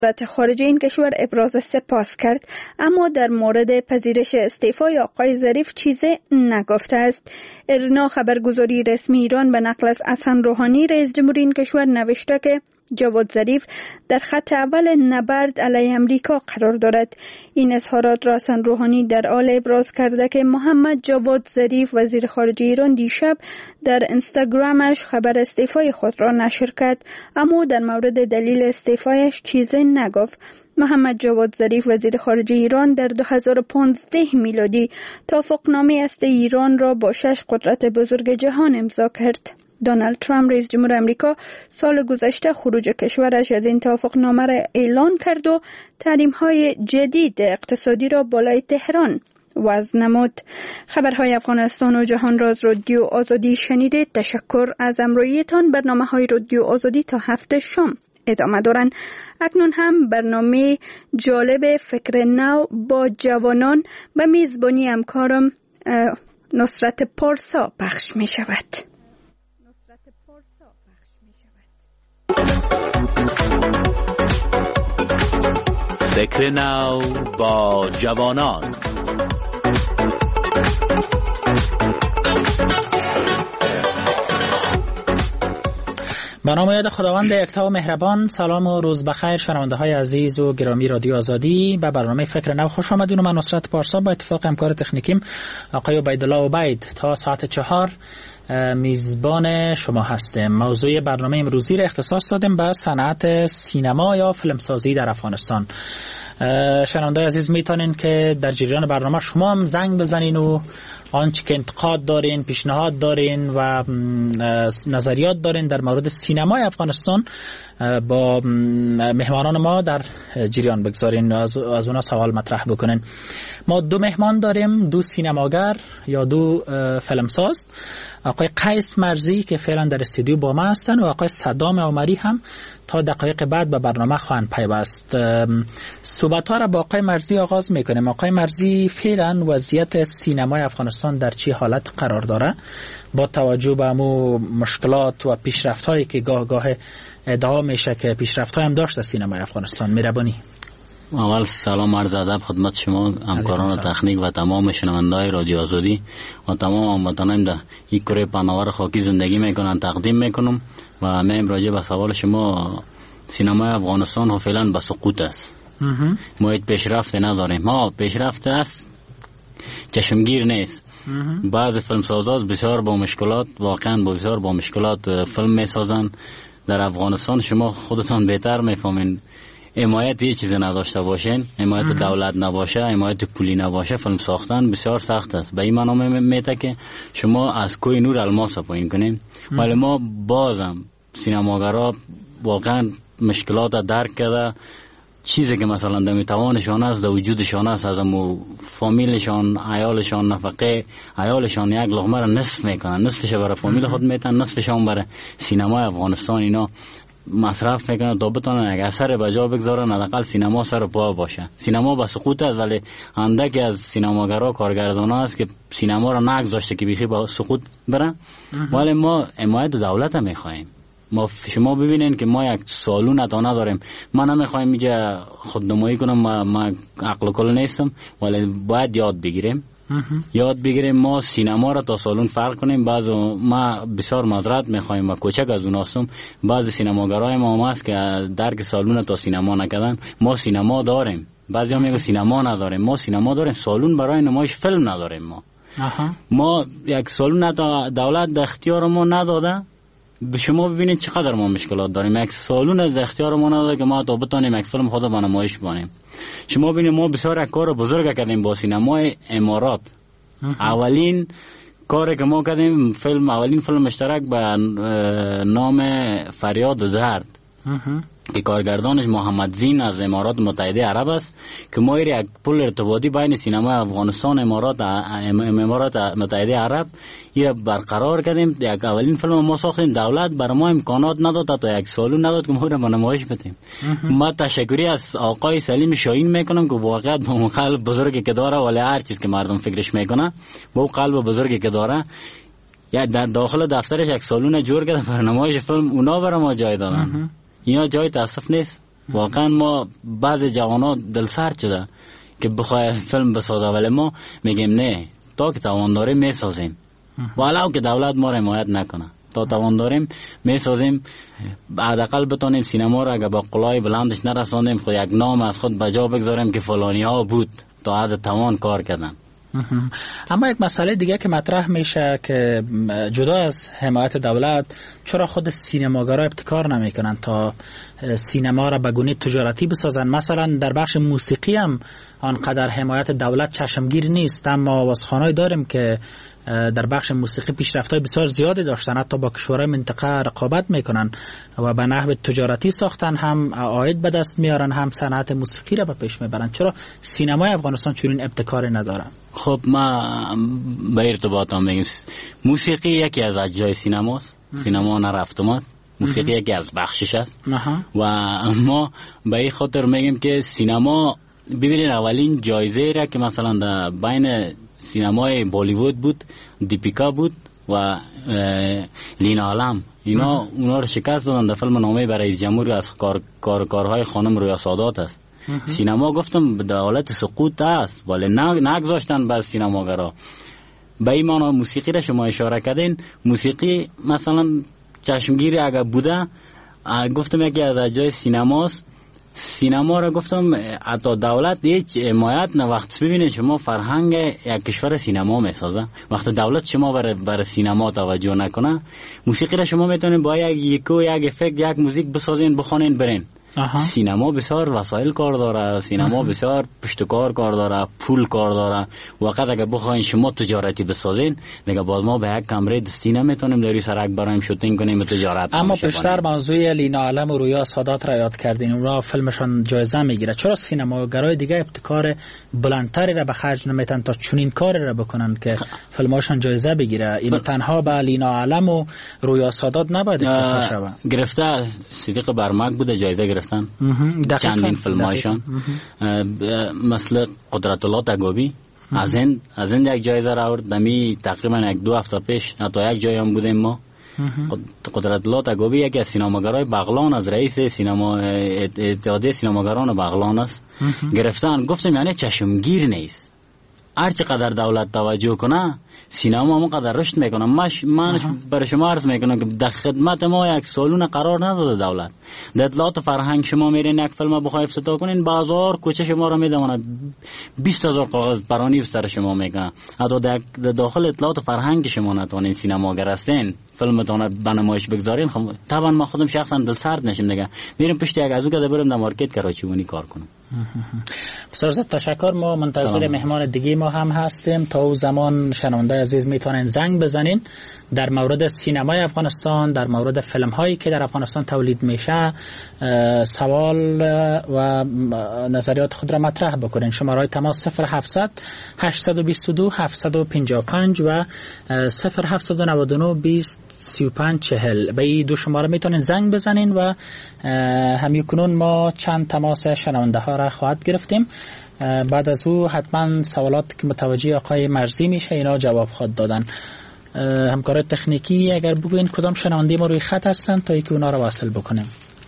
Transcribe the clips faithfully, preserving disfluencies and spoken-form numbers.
وزارت خارجه این کشور ابراز سپاس کرد، اما در مورد پذیرش استعفای آقای ظریف چیزی نگفته است. ارنا خبرگزاری رسمی ایران به نقل از حسن روحانی رئیس جمهوری این کشور نوشته که جواد ظریف در خط اول نبرد علیه امریکا قرار دارد. این اظهارات را حسن روحانی در حال ابراز کرده که محمد جواد ظریف وزیر خارجه ایران دیشب در اینستاگرامش خبر استعفای خود را نشر کرد، اما در مورد دلیل استعفایش چیزی نگفت. محمد جواد ظریف وزیر خارجه ایران در دو هزار و پانزده میلادی توافقنامه است ایران را با شش قدرت بزرگ جهان امضا کرد. دونالد ترامپ رئیس جمهور آمریکا سال گذشته خروج کشورش از این توافقنامه را اعلان کرد و تحریم‌های جدید اقتصادی را بالای تهران وضع نمود. خبرهای افغانستان و جهان را از رادیو آزادی شنیدید. تشکر از همراهیتان. برنامه‌های رادیو آزادی تا هفت شام ادامه دارند. اکنون هم برنامه جالب فکر نو با جوانان به میزبانی همکارم نصرت پارسا پخش می شود. فکر نو با جوانان. به نام یاد خداوند یکتا و مهربان. سلام و روز بخیر شنونده های عزیز و گرامی رادیو آزادی. به برنامه فکر نو خوش آمدین و من نصرت پارسا با اتفاق همکار تکنیکیم آقای عبیدالله عبید تا ساعت چهار میزبان شما هستیم. موضوع برنامه امروزی را اختصاص دادیم به صنعت سینما یا فیلمسازی در افغانستان. شنونده عزیز میتونین که در جریان برنامه شما هم زنگ بزنین و آنچه که انتقاد دارین، پیشنهاد دارین و نظریات دارین در مورد سینمای افغانستان با مهمانان ما در جریان بگذارین، از از اونا سوال مطرح بکنین. ما دو مهمان داریم، دو سینماگر یا دو فیلمساز، آقای قیس مرزی که فعلا در استودیو با ما هستن و آقای صدام عمری هم تا دقایق بعد به برنامه خواهند پیوست. صحبت ها را با آقای مرزی آغاز میکنیم. آقای مرزی، فعلا وضعیت سینمای افغانستان در چه حالت قرار داره با توجه به امو مشکلات و پیشرفت هایی که گاه گاه ادعا میشه که پیشرفت های هم داشته سینمای افغانستان؟ میربانی. اول سلام عرض ادب خدمت شما همکاران تکنیک و تمام شنونده‌های رادیو آزادی و تمام هموطنان در این کره پهناور خاکی زندگی میکنن تقدیم میکنم و من راجع به سوال شما، سینمای افغانستان فعلا به سقوط است. ما هیچ پیشرفت نداریم. ما پیشرفت است چشمگیر نیست. بعض فیلمسازا بسیار با مشکلات، واقعا با بسیار با مشکلات فیلم میسازن در افغانستان. شما خودتان بهتر میفهمین. حمایت یه چیز نداشته باشین، حمایت دولت نباشه، حمایت پولی نباشه، فیلم ساختن بسیار سخت است. به این معنا میته که شما از کوه نور الماس پایین کنین. ولی ما بازم سینماگرا واقعا مشکلات درک کرده، چیزی که مثلا در میتوانشان است، در وجودشان است، از امو فامیلشان، عیالشان، نفقه عیالشان یک لقمه را نصف میکنن، نصفش برای فامیل خود میتن، نصفشان برای سینمای افغانستان اینا مصرف میکنن تا بتونن یک اثر به جا بگذارن، حداقل سینما سر پا باشه. سینما به سقوط است، ولی اندکی از سینماگرا کارگردانا است که سینما را نگذاشته که بیخی با سقوط بره. ولی ما حمایت دولت میخوایم. ما شما ببینین که ما یک سالون تا نداریم. ما نمیخوایم اینجا خودنمایی کنم، ما, ما عقل کل نیستم، ولی باید یاد بگیریم. یاد بگیریم ما سینما را تا سالون فرق کنیم. بعضو ما بسیار معذرت میخوایم و کوچک از اون هستم، بعض سینماگرای ما هم هست که درک سالون تا سینما نکردن. ما سینما داریم، بعضی هم میگن سینما نداریم. ما سینما داریم، سالون برای نمایش فیلم نداریم. ما آها. ما یک سالون تا دولت در اختیار ما نداده. به شما ببینید چقدر ما مشکلات داریم. یک سالون در اختیار ما نداده که ما تا بتونیم یک فیلم خود به نمایش بانیم. شما ببینید ما بسیار یک کار بزرگ کردیم با سینمای امارات. اولین کاری که ما کردیم فیلم، اولین فیلم مشترک به نام فریاد درد که کارگردانش محمد زین از امارات متحده عرب است، که ما یک پل ارتباطی بین سینمای افغانستان امارات امارات متحده عرب یا برقرار کردیم. یک اولین فیلم ما ساختیم، دولت برای ما امکانات نداد تا یک سالو نداد که ما رو به نمایش بدیم. ما تشکری از آقای سلیم شاهین میکنم که واقعا با اون قلب بزرگی که داره، ولی هر چیز که مردم فکرش میکنه با اون قلب بزرگی که داره، یا در داخل دفترش یک سالون جور کرده برای نمایش فیلم، اونا برای ما جای دادن. اینا جای تاسف نیست. واقعا ما بعض جوانات دل سرد شده که بخواه فیلم بسازه، ولی ما میگیم نه، تا که توان داریم میسازیم، ولو که دولت ما را حمایت نکنه، تا توان داریم میسازیم. حداقل بتونیم سینما را اگه با قلای بلندش نرساندیم، خود یک نام از خود بجا بگذاریم که فلانی ها بود تا حد توان کار کردن. اما یک مسئله دیگه که مطرح میشه که جدا از حمایت دولت، چرا خود سینماگرها ابتکار نمیکنن تا سینما را به گونه تجارتی بسازن؟ مثلا در بخش موسیقی هم آنقدر حمایت دولت چشمگیر نیست، اما واسخانه‌ای داریم که در بخش موسیقی پیشرفت‌های بسیار زیادی داشتن، حتی با کشورهای منطقه رقابت میکنن و به نحو تجارتی ساختن، هم عاید به دست میارن، هم صنعت موسیقی را به پیش میبرن. چرا سینمای افغانستان چنین ابتکاری نداره؟ خب ما به ارتباط هم بگیم موسیقی یکی از اجزای سینماست. سینما نرفتمات، موسیقی یکی از بخشش است و ما به این خاطر میگیم که سینما، ببینید اولین جایزه را که مثلا در بین سینمای بالیوود بود، دیپیکا بود و لینا علم، اینا اونا رو شکست دادن در فیلم نامه برای رئیس جمهور از کار کار کارهای خانم رویا سادات است. سینما گفتم به حالت سقوط است، ولی نگذاشتن بس سینماگرا. به این معنی موسیقی را شما اشاره کردین، موسیقی مثلا چشمگیری اگر بوده، گفتم یکی از جای سینماست. سینما را گفتم حتی دولت هیچ حمایت نه. وقت ببینید شما فرهنگ یک کشور سینما میسازه، وقت دولت شما برای بر سینما توجه نکنه، موسیقی را شما میتونید با یک یکو یک افکت یک موزیک بسازین بخونین برین. آها. سینما بسیار وسایل کار داره، سینما آها. بسیار پشتکار کار داره، پول کار داره. وقت اگه بخواین شما تجارتی بسازین دیگه باز ما به یک کمره دستی نمیتونیم داری سرک برایم شوتینگ کنیم و تجارت. اما پیشتر موضوع لینا علم و رویا سادات را یاد کردین، اونها فیلمشان جایزه میگیره. چرا سینماگرای دیگه ابتکار بلندتری را به خرج نمیتن تا چنین کاری را بکنن که فیلماشان جایزه بگیره؟ این تنها به لینا علم و رویا سادات نباید اکتفا شود. گرفته صدیق برمک بوده جایزه گرفتن چندین فیلمایشان، مثل قدرت الله تگابی از هند از هند یک جایزه را آورد. دمی تقریبا یک دو هفته پیش حتی یک جای هم بودیم ما. قدرت الله تگابی یکی از سینماگرای بغلان، از رئیس سینما اتحادیه سینماگران بغلان است. گرفتن گفتم یعنی چشمگیر نیست، هر چقدر دولت توجه کنه سینما ما قدر رشد میکنه. مش من برای شما عرض میکنم که در خدمت ما یک سالون قرار نداده دولت. در اطلاعات فرهنگ شما میرین یک فیلم بخوای افتتاح کنین، بازار کوچه شما رو میدونه بیست هزار کاغذ برانی سر شما میکنه. حتی در داخل اطلاعات فرهنگ شما نتونین سینماگر هستین فیلمتون به نمایش بگذارین. خب طبعا ما خودم شخصا دل سرد نشیم دیگه، میریم پشت یک از اون بریم در مارکت کراچیونی کار کنم. بسیار زیاد تشکر. ما منتظر مهمان دیگه ما هم هستیم. تا اون زمان شنونده عزیز میتونن زنگ بزنین در مورد سینمای افغانستان، در مورد فیلم هایی که در افغانستان تولید میشه سوال و نظریات خود را مطرح بکنین. شماره تماس صفر هفتصد هشتصد و بیست و دو هفتصد و پنجاه و پنج و صفر هفتصد و نود و نه بیست سی و پنج چهل. به این دو شماره میتونین زنگ بزنین و همیکنون ما چند تماس شنونده ها را خواهد گرفتیم. بعد از او حتما سوالات که متوجه آقای مرزی میشه اینا جواب خواهد دادن. همکار تکنیکی اگر بگوین کدام شنونده ما روی خط هستن تا اینکه اونا رو واصل بکنیم.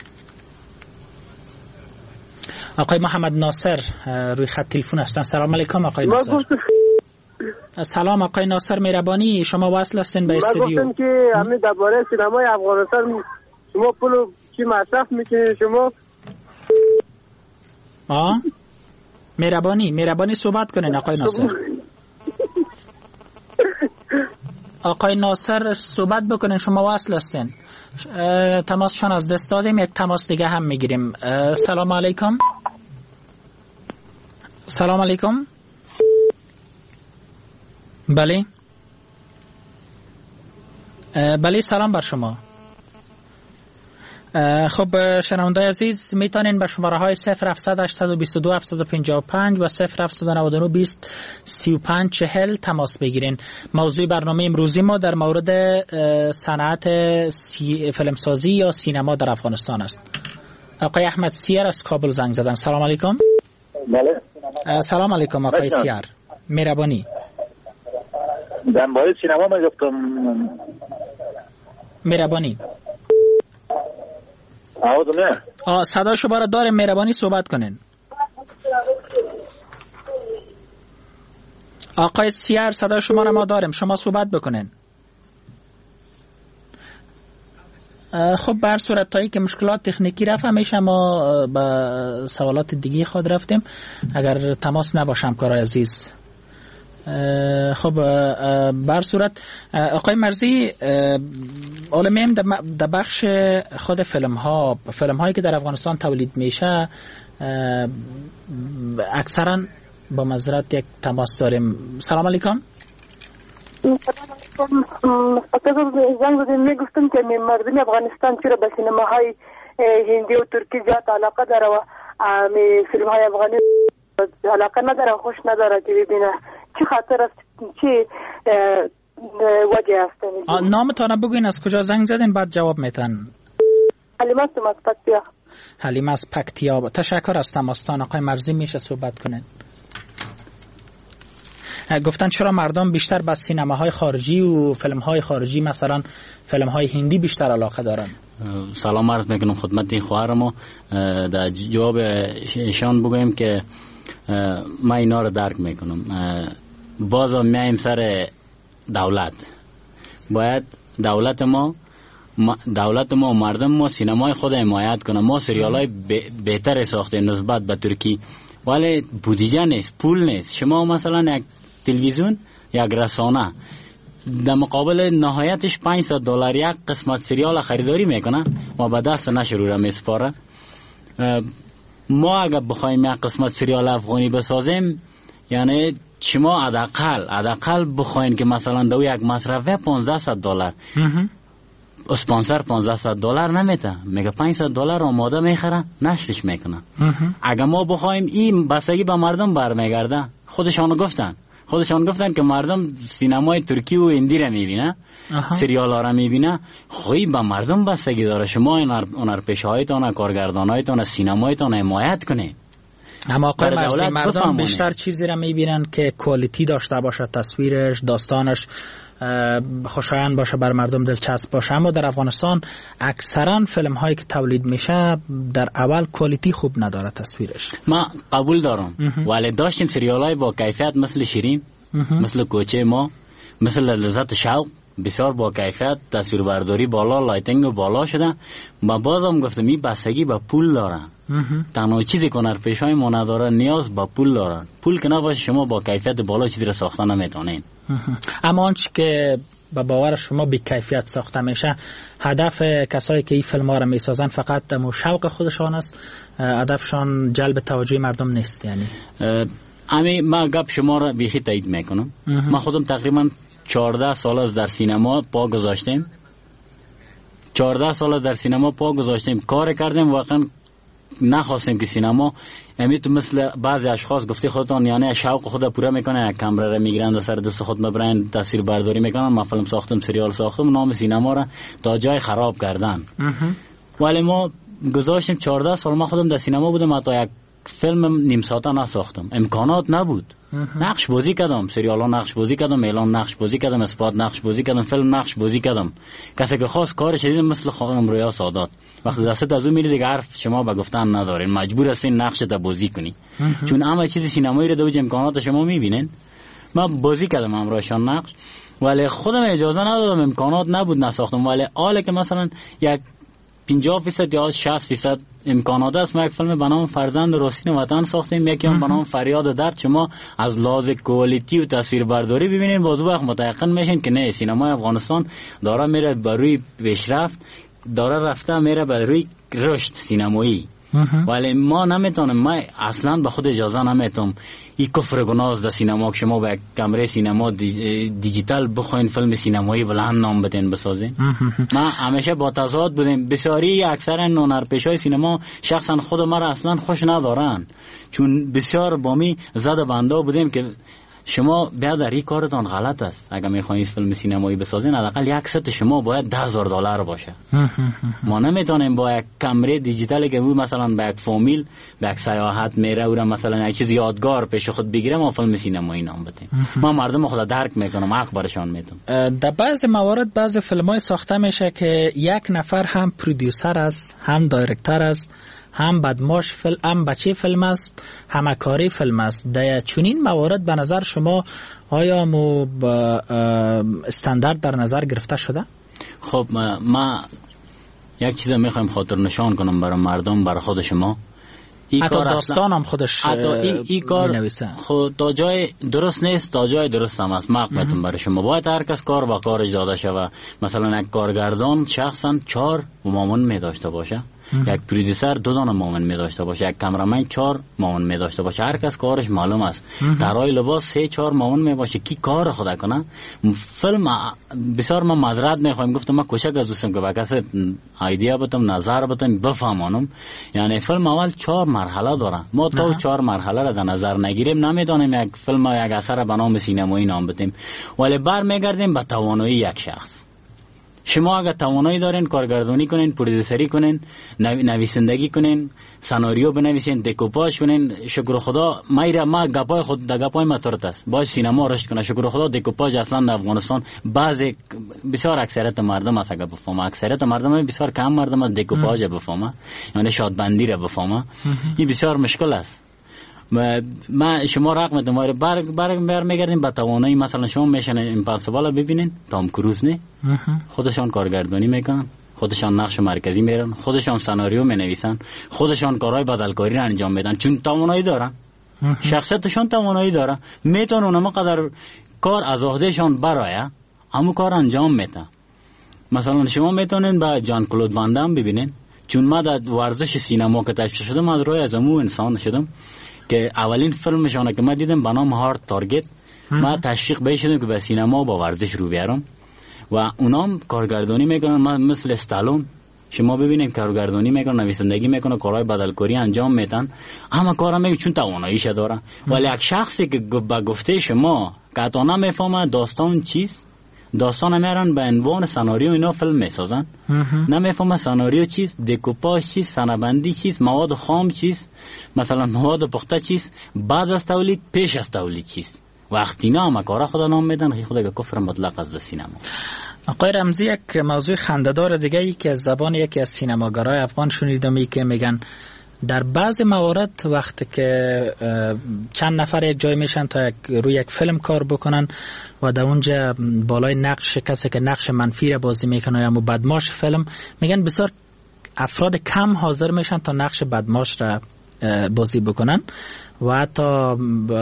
آقای محمد ناصر روی خط تلفن هستن. سلام علیکم آقای ناصر. سلام آقای ناصر مهربانی، شما واصل هستین به استودیو. من گفتم که همین درباره سینمای افغانستان شما پولو چی مصرف میکنید شما؟ آه مهربانی مهربانی صحبت کنین آقای ناصر. آقای ناصر صحبت بکنین، شما واصل هستین. تماسشان از دست دادیم، یک تماس دیگه هم میگیریم. سلام علیکم. سلام علیکم. بله بله سلام بر شما. خب شنونده عزیز میتونین به شماره های صفر هفتصد هشتصد و بیست و دو هفتصد و پنجاه و پنج و صفر هفتصد و نود و نه بیست سی و پنج چهل تماس بگیرین. موضوع برنامه امروزی ما در مورد صنعت سی... فیلمسازی یا سینما در افغانستان است. آقای احمد سیر از کابل زنگ زدن. سلام علیکم. بله سلام علیکم آقای سیر مهربانی. در مورد سینما ما گفتم مهربانی. آوازو نه آه صدا شما را داریم، مهربانی صحبت کنین. آقای سیار صدا شما را ما داریم، شما صحبت بکنین. خب بر صورت تایی که مشکلات تکنیکی رفت، همیشه ما به سوالات دیگه خود رفتیم. اگر تماس نباشم کارای عزیز. خب بر صورت آقای مرزی، علمیم در بخش خود فیلم ها فیلم هایی که در افغانستان تولید میشه اکثرا با معذرت یک تماس داریم. سلام علیکم. زنگ زدیم میگفتم که مردم افغانستان چرا به سینماهای هندی و ترکی زیاد علاقه داره و فیلم های افغانی علاقه نداره، خوش نداره که ببینه. چی خاطر است؟ چی وجه است؟ نامتان بگوین، از کجا زنگ زدین بعد جواب میتن. حلیمه است از پکتیا. حلیمه از پکتیا. تشکر از تماستان. آقای مرزی میشه صحبت کنین. گفتن چرا مردم بیشتر به سینماهای خارجی و فیلم‌های خارجی مثلا فیلم‌های هندی بیشتر علاقه دارن؟ سلام عرض میکنم خدمت خواهرم. در جواب ایشان بگویم که ما اینا رو درک میکنم. باز میایم سر دولت. باید دولت ما دولت ما و مردم ما سینمای خود حمایت کنه. ما سریالای بهتر ساخته نسبت به ترکی، ولی بودجه نیست، پول نیست. شما مثلا یک تلویزیون یک رسانه در مقابل نهایتش پانصد دلار یک قسمت سریال خریداری میکنه و به دست نشر رو میسپاره. ما اگر بخوایم یک قسمت سریال افغانی بسازیم، یعنی شما حداقل حداقل بخواین که مثلا دو یک مصرفه پانزده دلار، اسپانسر پانزده دلار نمیته، میگه پانصد دلار آماده میخره نشرش میکنه. اگر ما بخوایم این بستگی به مردم برمیگرده. خودشان گفتن خودشان گفتن که مردم سینمای ترکی و هندی را میبینه، سریال ها را میبینه. خوی به مردم بستگی داره شما هنرپیشه‌هایتان، کارگردانایتان، سینمایتان حمایت کنه. اما آقای مرزی، مردم بیشتر چیزی را میبینن که کوالیتی داشته باشه، تصویرش، داستانش خوشایند باشه، بر مردم دلچسب باشه. اما در افغانستان اکثرا فیلم هایی که تولید میشه در اول کوالیتی خوب نداره تصویرش. ما قبول دارم، ولی داشتیم سریال های با کیفیت مثل شیرین، مثل کوچه ما، مثل لذت شوق، بسیار با کیفیت، تصویربرداری بالا، لایتینگ بالا شده. ما بازم گفتم این بستگی به پول داره. تنها چیزی که هنرپیشه‌های ما نداره نیاز به پول دارن. پول که نباشه شما با کیفیت بالا چیزی را ساخته نمیتونین. اما آنچه که به باور شما بی کیفیت ساخته میشه، هدف کسایی که این فیلم ها را میسازن فقط دم شوق خودشان است، هدفشان جلب توجه مردم نیست. یعنی امی ما گپ شما را بیخی تایید میکنم. ما خودم تقریبا چهارده سال از در سینما پا گذاشتیم. چهارده سال از در سینما پا گذاشتیم، کار کردیم، واقعا نخواستیم که سینما امی تو مثل بعضی اشخاص گفتی خودتان یعنی شوق خود پورا میکنه، یک کامera را میگیرند و سر دست خود میبرند تصویر برداری میکنن. ما فیلم ساختم، سریال ساختم، نام سینما را تا جای خراب کردن. ولی ما گذاشتیم چهارده سال. ما خودم در سینما بودم، حتی یک فیلم نیم ساعته نساختم، امکانات نبود. نقش بازی کردم، سریال ها نقش بازی کردم، اعلان نقش بازی کردم، اسپات نقش بازی کردم، فیلم نقش بازی کردم. کسی که خواست کارش دیدم مثل خانم رویا سادات، وقتی دستت از اون میری دیگه حرف شما به گفتن ندارین، مجبور هستین نقشت بازی کنی. چون همه چیز سینمایی رو دوج امکانات شما میبینین. من بازی کردم امرایشان نقش، ولی خودم اجازه ندادم، امکانات نبود نساختم. ولی حالا که مثلا یک پنجاه فیصد یا شصت فیصد امکانات است، ما یک فیلم به نام فرزند راستین وطن ساختیم، یکی هم به نام فریاد درد. شما از لحاظ کوالیتی و تصویربرداری ببینید، باز وقت متيقن میشین که نه، سینمای افغانستان داره میره بر روی پیشرفت، داره رفته میره بر روی رشد سینمایی. ولی ما نمیتونم، ما اصلا به خود اجازه نمیتونم این کفر گناه در سینما که شما به کامره سینما دی دیجیتال بخواین فیلم سینمایی بلند نام بدین بسازین. ما همیشه با تضاد بودیم. بسیاری اکثر هنرپیشه‌های سینما شخصا خود ما را اصلا خوش ندارن، چون بسیار با می زد بنده بودیم که شما بیادر این کارتان غلط است. اگر میخواین فیلم سینمایی بسازین حداقل یک ست شما باید ده هزار دلار باشه. ما نمیتونیم با یک کامره دیجیتالی که بود مثلا با یک فامیل با یک سیاحت میره و مثلا یک چیز یادگار پیش خود بگیره ما فیلم سینمایی نام بدیم. ما مردم خود درک میکنم، حق برشان میتونم. در بعض موارد بعض فیلم‌های ساخته میشه که یک نفر هم پرودیوسر است، هم دایرکتور است، هم بدماش فیلم، هم بچه فیلم است، هم کاری فیلم است. در چنین موارد به نظر شما آیا مو با استاندارد در نظر گرفته شده؟ خب ما, ما یک چیز میخوایم خاطر نشان کنم برای مردم، برای خود شما. حتی داستان هم خودش ای, ای کار خود تا جای درست نیست تا جای درست هم است. مقبتون برای شما باید هر کس کار با کارش داده شود. مثلا یک کارگردان شخصا چهار معاون می داشته باشه، یک پرودیوسر دو دانه معاون می داشته باشه، یک کامرمن چهار معاون می داشته باشه. هر کس کارش معلوم است. طراح لباس سه چهار معاون می باشه کی کار خدا کنه. فیلم بسیار ما معذرت میخوایم، گفتم ما کوشش گذاشتم که با کسی ایده بدم، نظر بدم، بفهمانم. یعنی فیلم اول چهار مرحله داره. ما تا چهار مرحله را در نظر نگیریم نمیدونیم یک فیلم یک اثر به نام سینمایی نام بدیم، ولی برمیگردیم به توانایی یک شخص. شما اگر توانایی دارین کارگردانی کنین، پرودوسری کنین، نویسندگی کنین، سناریو بنویسین، دکوپاژ کنین، شکر خدا میره ما گپای خود د گپای ما ترت است. باید سینما رشد کنه. شکر خدا دکوپاژ اصلا در افغانستان بعضی بسیار اکثریت مردم است اگر بفهمه، اکثریت مردم بسیار کم مردم است دکوپاژ بفهمه، یعنی شادبندی را بفهمه. این بسیار مشکل است. ما شما رقم دماره برگ برگ بر میگردیم به توانایی. مثلا شما میشن امپاسیبل ببینین، تام کروز نه خودشان کارگردانی میکنن، خودشان نقش مرکزی میرن، خودشان سناریو مینویسن، خودشان کارهای بدلکاری را انجام میدن چون توانایی دارن. شخصیتشان توانایی داره، میتونن اونم قدر کار از عهدهشان برای همون کار انجام میدن. مثلا شما میتونین با جان کلود وان دام ببینین، چون ما در ورزش سینما که تشکیل شدم از روی از امو انسان شدم که اولین فیلمشونه که من دیدم به نام هارد تارگت ما تشویق به شدم که به سینما با ورزش رو بیارم و اونام کارگردانی میکنن. من مثل استالون شما ببینیم کارگردانی میکنن، نویسندگی میکنن، کارهای بدلکاری انجام میدن، اما کارا میگه چون تواناییش داره. ولی یک شخصی که با گفته شما که تا نمیفهمه داستان چیست، داستان میرن به عنوان سناریو اینا فیلم میسازن، نمیفهمه سناریو چیست، دکوپاژ چیست، سنابندی چیست، مواد خام چیست، مثلا مواد پخته چیست، بعد از تولید، پیش از تولید چیست. وقتی نه ما کارا خدا نام میدن خدا که کفر مطلق از سینما. آقای رمزی، یک موضوع خنده‌دار دیگه ای که از زبان یکی از سینماگرای افغان شنیدم ای که میگن در بعض موارد وقتی که چند نفر یک جای میشن تا یک روی یک فیلم کار بکنن و در اونجا بالای نقش کسی که نقش منفی را بازی میکنه یا بدماش فیلم، میگن بسیار افراد کم حاضر میشن تا نقش بدماش را بازی بکنن و حتی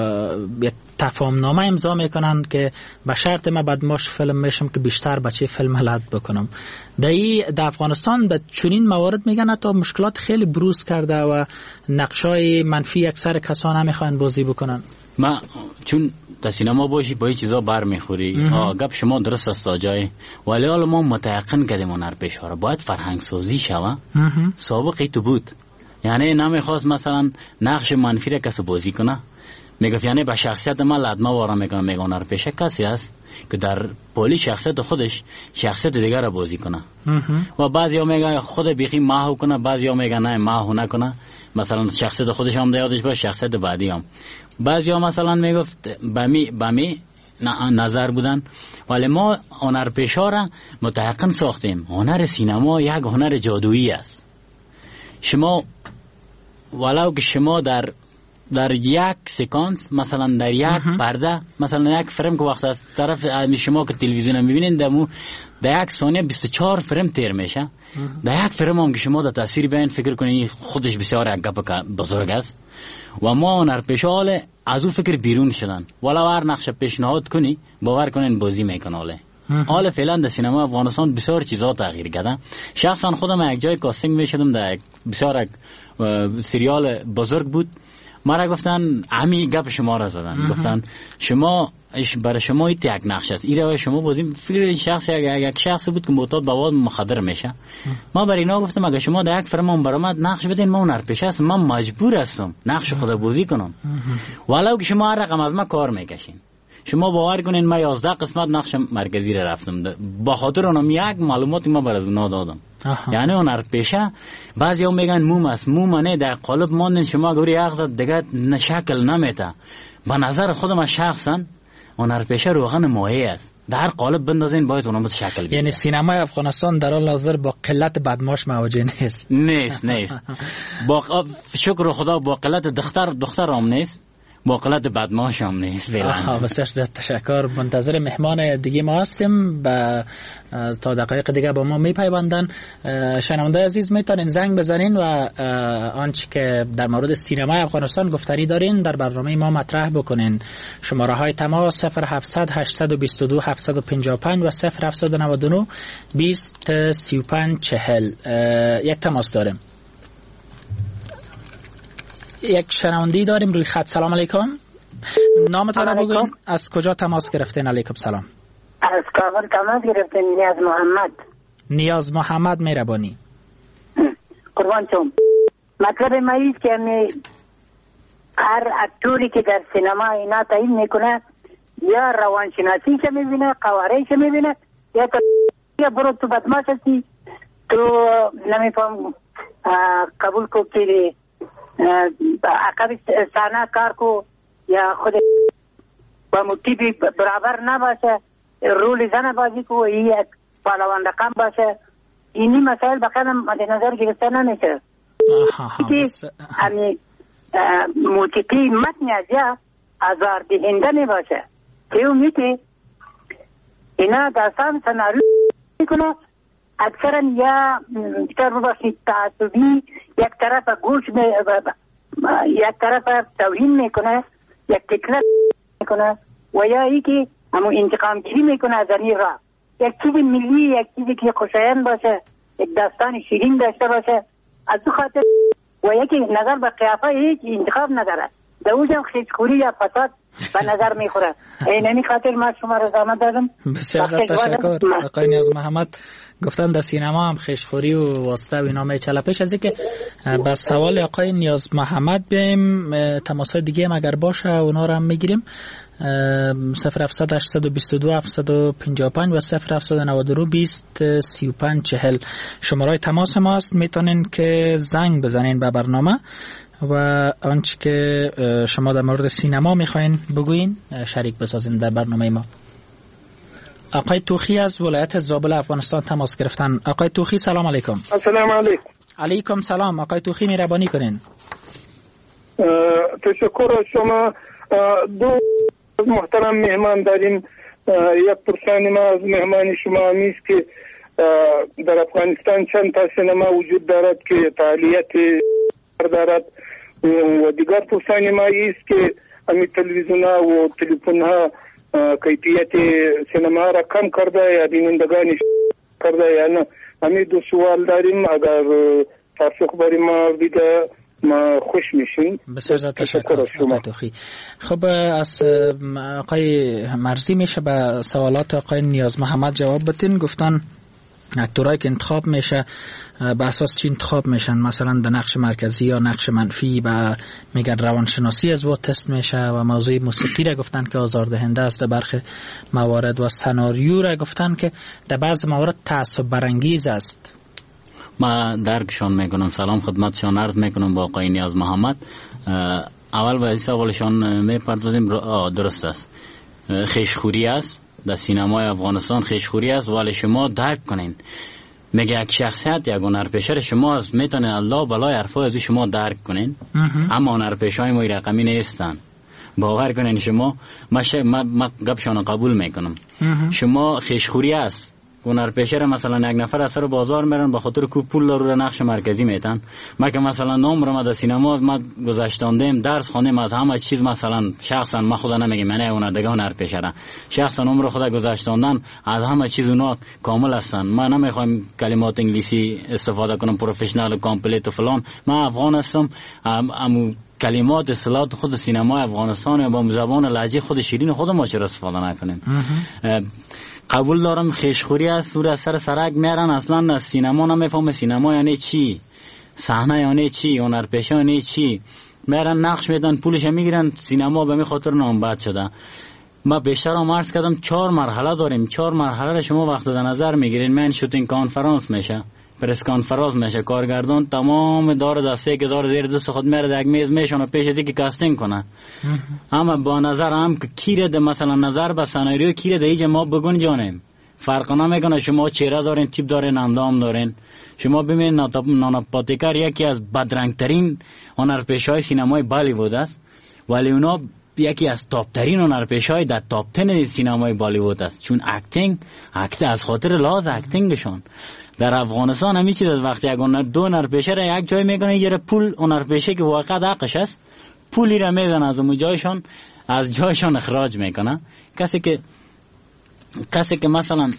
یک تفاهمنامه امضا میکنن که به شرط من بدماش فیلم میشم که بیشتر بچه فیلم حلت بکنم. در در افغانستان به چنین موارد میگن حتی مشکلات خیلی بروز کرده و نقشای منفی اکثر کسان هم میخوان بازی بکنن. ما چون در سینما باشی با این چیزا بر میخوری، گپ شما درست است تا جای، ولی حالا ما متعقن کردیم هنر پیشاره باید فرهنگ سازی شوه. سابقی تو بود، یعنی نمیخواست مثلا نقش منفی را کسی بازی کنه، میگفت یعنی به شخصیت ما لدمه وارا میکنه، میگه هنر پیشه کسی است که در پولی شخصیت خودش شخصیت دیگر را بازی کنه و بعضیا میگه خود بیخی ماهو کنه، بعضیا میگه نه ماهو نکنه، مثلا شخصیت خودش هم دیادش باشه، شخصیت بعدی هم. بعضیا مثلا میگفت بمی بمی نظر بودن، ولی ما هنر پیشه را متحقن ساختیم. هنر سینما یک هنر جادویی است. شما ولو که شما در در یک سکانس مثلا در یک پرده مثلا یک فریم که وقت از طرف شما که تلویزیون میبینین دمو در یک ثانیه بیست و چهار فریم تیر میشه. در یک فریم هم که شما در تصویر بین فکر کنین خودش بسیار یک گپ بزرگ است و ما هنر پیشال از او فکر بیرون شدن. ولو هر نقش پیشنهاد کنی باور کنین بازی میکنه. حالا حالا فعلا در سینما افغانستان بسیار چیزا تغییر کرده. شخصا خودم یک جای کاستینگ میشدم در بسیار سریال بزرگ بود، ما را گفتن همین گپ شما را زدن، گفتن شما برای شما ایت یک نقش است، ایره شما بازی فکر شخص یک یک شخص بود که معتاد به مواد مخدر میشه. ما برای اینا گفتم اگه شما در یک فرمان برام نقش بدین ما هنر پیشه است، من مجبور هستم نقش خود بازی کنم ولو که شما هر رقم از ما کار میکشین. شما باور کنین من یازده قسمت نقش مرکزی را رفتم با خاطر اونم یک معلوماتی ما برای اونا دادم. یعنی هنر پیشه بعضیا میگن موم است، موم نه، در قالب ماندن شما گوری اغزا دیگه شکل نمیته. به نظر خودم شخصا هنر پیشه روغن مایع است، در قالب بندازین باید اونم شکل بگیره. یعنی سینمای افغانستان در حال حاضر با قلت بدماش مواجه نیست. نیست نیست با شکر خدا با قلت دختر دختر هم نیست، با قلت بدماش هم نیست. بسیار زیاد تشکر. منتظر مهمان دیگه ما هستیم با تا دقایق دیگه با ما میپیوندن. شنونده عزیز میتونین زنگ بزنین و آنچه که در مورد سینمای افغانستان گفتنی دارین در برنامه ما مطرح بکنین. شماره های تماس صفر هفتصد هشتصد و بیست و دو هفتصد و پنجاه و پنج و صفر هفتصد و نود و نه بیست سی و پنج چهل. یک تماس داریم. یک شنوندی داریم روی خط. سلام علیکم. نامتون رو بگوین، از کجا تماس گرفتین؟ علیکم سلام. از کابل تماس گرفتین. نیاز محمد. نیاز محمد مهربانی. قربان شم. مطلب ما ایست که هر اکتوری که در سینما اینا تعیین میکنه یا روانشناسیش میبینه، قوارهش میبینه، یا یا برو تو بدماش هستی تو نمیفهم قبول کو که عقب صحنه کار کو یا خود با موتیبی برابر نباشه، رول زن بازی کو، یک پهلوان رقم باشه. اینی مسائل بخیرم مد نظر گرفته نمیشه که همی موسیقی متن از یا ازار دهنده نباشه که اون میتی اینا داستان سناریو میکنه. اکثرا یا بیتر بباشید تعصبی یک طرف گوش یک طرف توهین میکنه، یک تکرار میکنه و یا ای که همون انتقام گیری میکنه از این راه. یک چیز ملی، یک چیزی که خوشایند باشه، یک داستان شیرین داشته باشه، از دو خاطر و یکی نظر به قیافه هیچ انتخاب نداره، در اونجا خیشخوری یا فساد به نظر میخوره. اینمی خاطر ما شما رو زحمت دادم. بسیار زیاد تشکر. آقای نیاز محمد گفتن در سینما هم خیشخوری و واسطه و اینا میچله. پیش از اینکه به سوال آقای نیاز محمد بیایم، تماس‌های دیگه هم اگر باشه اونا رو هم میگیریم. صفر هفتصد هشتصد و بیست و دو هفتصد و پنجاه و پنج و صفر هفتصد و نود و نه بیست سی و پنج چهل شماره تماس ما است. میتونین که زنگ بزنین به برنامه و آنچه که شما در مورد سینما میخواین بگوین شریک بسازین در برنامه ما. آقای توخی از ولایت زابل افغانستان تماس گرفتن. آقای توخی سلام علیکم. السلام علیکم. علیکم سلام. آقای توخی مهربانی کنین. تشکر از شما. دو محترم مهمان داریم. یک پرسان ما از مهمان شما همیست که در افغانستان چند تا سینما وجود دارد که فعالیت دارد و دیگر پرسان ما ایست که امی تلویزیون ها و تلفن ها کیفیت سینما را کم کرده یا بینندگانش کرده یا نه. امی دو سوال داریم، اگر پاسخ بری ما بیده ما خوش میشیم. بسیار زیاد تشکر از شما. خب از آقای مرزی میشه به سوالات آقای نیاز محمد جواب بدین. گفتن اکتورایی که انتخاب میشه به اساس چی انتخاب میشن؟ مثلا در نقش مرکزی یا نقش منفی و میگن روانشناسی از وقت تست میشه و موضوع موسیقی را گفتن که آزاردهنده است در برخی موارد و سناریو را گفتن که در بعض موارد تعصب برانگیز است. ما درکشان میکنم. سلام خدمتشان عرض میکنم با آقای نیاز محمد. اول به سوالشان میپردازیم. درست است، خیشخوری است در سینمای افغانستان، خیشخوری است، ولی شما درک کنین میگه یک شخصیت یک هنرپیشه شما از میتونه الله بلای حرفای از شما درک کنین، اما هنرپیشه‌های ما رقمی نیستن. باور کنین شما ما ما, ما گپشان قبول میکنم. شما خیشخوری است هنرپیشه را مثلا یک نفر از سر بازار میرن به خاطر کو پول رو نقش مرکزی میتن. ما که مثلا نام رو ما در سینما ما گذاشتاندیم درس خوانیم از همه چیز، مثلا شخصا ما خدا نمیگم من اون دیگه هنرپیشه را شخصا عمر خدا گذاشتاندن از همه چیز اونا کامل هستن. ما نمیخوایم کلمات انگلیسی استفاده کنم پروفشنال کامپلیت و فلان. ما افغان هستم، ام کلمات اصطلاحات خود سینما افغانستان با زبان لهجه خود شیرین خود ما چرا استفاده نکنیم؟ قبول دارم خیشخوری است، سور از سر سرک میارن، اصلا سینما نمیفهمه سینما یعنی چی، صحنه یعنی چی، هنرپیشه یعنی چی، میارن نقش میدن پولش میگیرن. سینما به می خاطر نام بد شده. ما بیشتر هم عرض کردم چهار مرحله داریم. چهار مرحله را شما وقت در نظر میگیرین. من شوتینگ کانفرانس میشه، پرس کانفرانس میشه، کارگردان تمام دار دسته که داره زیر دست خود میره در میز میشونه پیش از اینکه کاستینگ کنه. اما با نظر هم که کیره ده مثلا نظر به سناریو کیره ده ایجا ما بگون جانیم فرق نمیکنه. شما چهره دارین، تیپ دارین، اندام دارین. شما ببینید نانا پاتیکر یکی از بدرنگترین هنرپیشه‌های سینمای بالیوود است، ولی اونا یکی از تاپ ترین هنرپیشه‌های در تاپ ده سینمای بالیوود است، چون اکتینگ اکت از خاطر لاز اکتینگشون. در افغانستان همین چیز از وقتی اگر دو هنرپیشه را یک جای میکنه یه پول هنرپیشه که واقعا حقش است پولی را میزنه از اون جایشان از جایشان اخراج میکنه. کسی که کسی که مثلا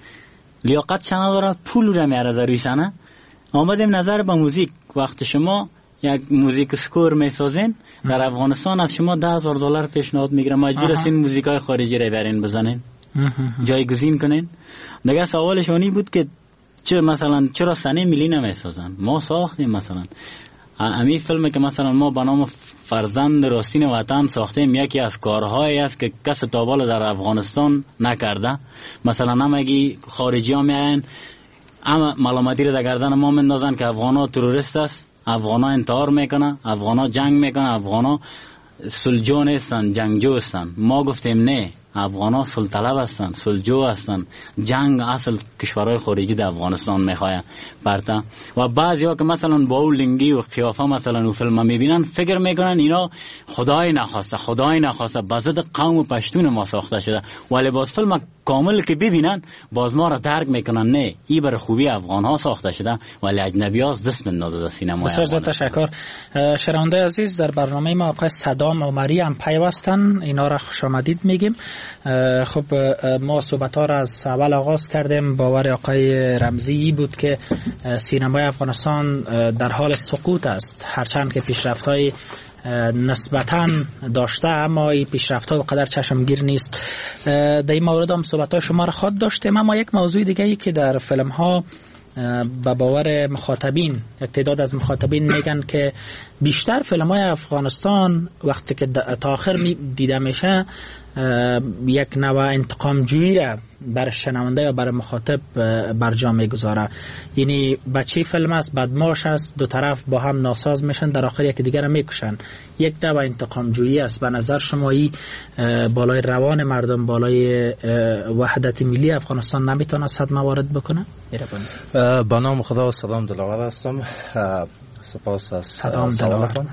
لیاقت نداره پول را میاره در رویشانه. آمدیم نظر به موزیک. وقت شما یک موزیک سکور میسازین در افغانستان از شما ده هزار دلار پیشنهاد میگیره، مجبور هستین موزیکای خارجی را برین بزنین جایگزین کنین. دیگه سوالشونی بود که چه مثلا چرا سنه ملی نمیسازن؟ ما ساختیم. مثلا امی فیلمی که مثلا ما به نام فرزند راستین وطن ساختیم یکی از کارهایی است که کس تا بالا در افغانستان نکرده. مثلا نمگی خارجی ها میاین اما ملامتی رو در گردن ما مندازن که افغانا تروریست است، افغانا انتحار میکنه، افغانا جنگ میکنه، افغانا سلجو نیستن، جنگجو هستن. ما گفتیم نه، افغانا سلطلب هستن، سلجو هستن. جنگ اصل کشورهای خارجی در افغانستان میخواین برتا. و بعضی ها که مثلا با اون لنگی و قیافه مثلا اون فیلم میبینن فکر میکنن اینا خدای نخواسته خدای نخواسته بزد قوم پشتون ما ساخته شده، ولی باز فیلم کامل که ببینن باز ما را درک میکنن نه ای بر خوبی افغان ها ساخته شده ولی اجنبی ها دست بندازه در سینما. بسیار تشکر. شنونده عزیز، در برنامه ما آقای صدام عمری هم پیوستن، اینا را خوش آمدید میگیم. خب ما صحبت ها را از اول آغاز کردیم. باور آقای رمزی بود که سینمای افغانستان در حال سقوط است، هرچند که پیشرفت های نسبتاً داشته اما این پیشرفت ها قدر چشمگیر نیست. در این مورد هم صحبت های شما را خود داشتیم. اما یک موضوع دیگه ای که در فیلم ها به باور مخاطبین، یک تعداد از مخاطبین میگن که بیشتر فیلم های افغانستان وقتی که تا آخر می دیده میشه یک نوع انتقام جویی را بر شنونده یا بر مخاطب برجا میگذاره. یعنی بچه فیلم است، بدماش است، دو طرف با هم ناساز میشن، در آخر یک دیگر را میکشن. یک نوع انتقام جویی است. به نظر شما این بالای روان مردم، بالای وحدت ملی افغانستان نمیتونه صدمه وارد بکنه؟ با نام خدا و سلام دلاور هستم. سپاس از سلام دلاور.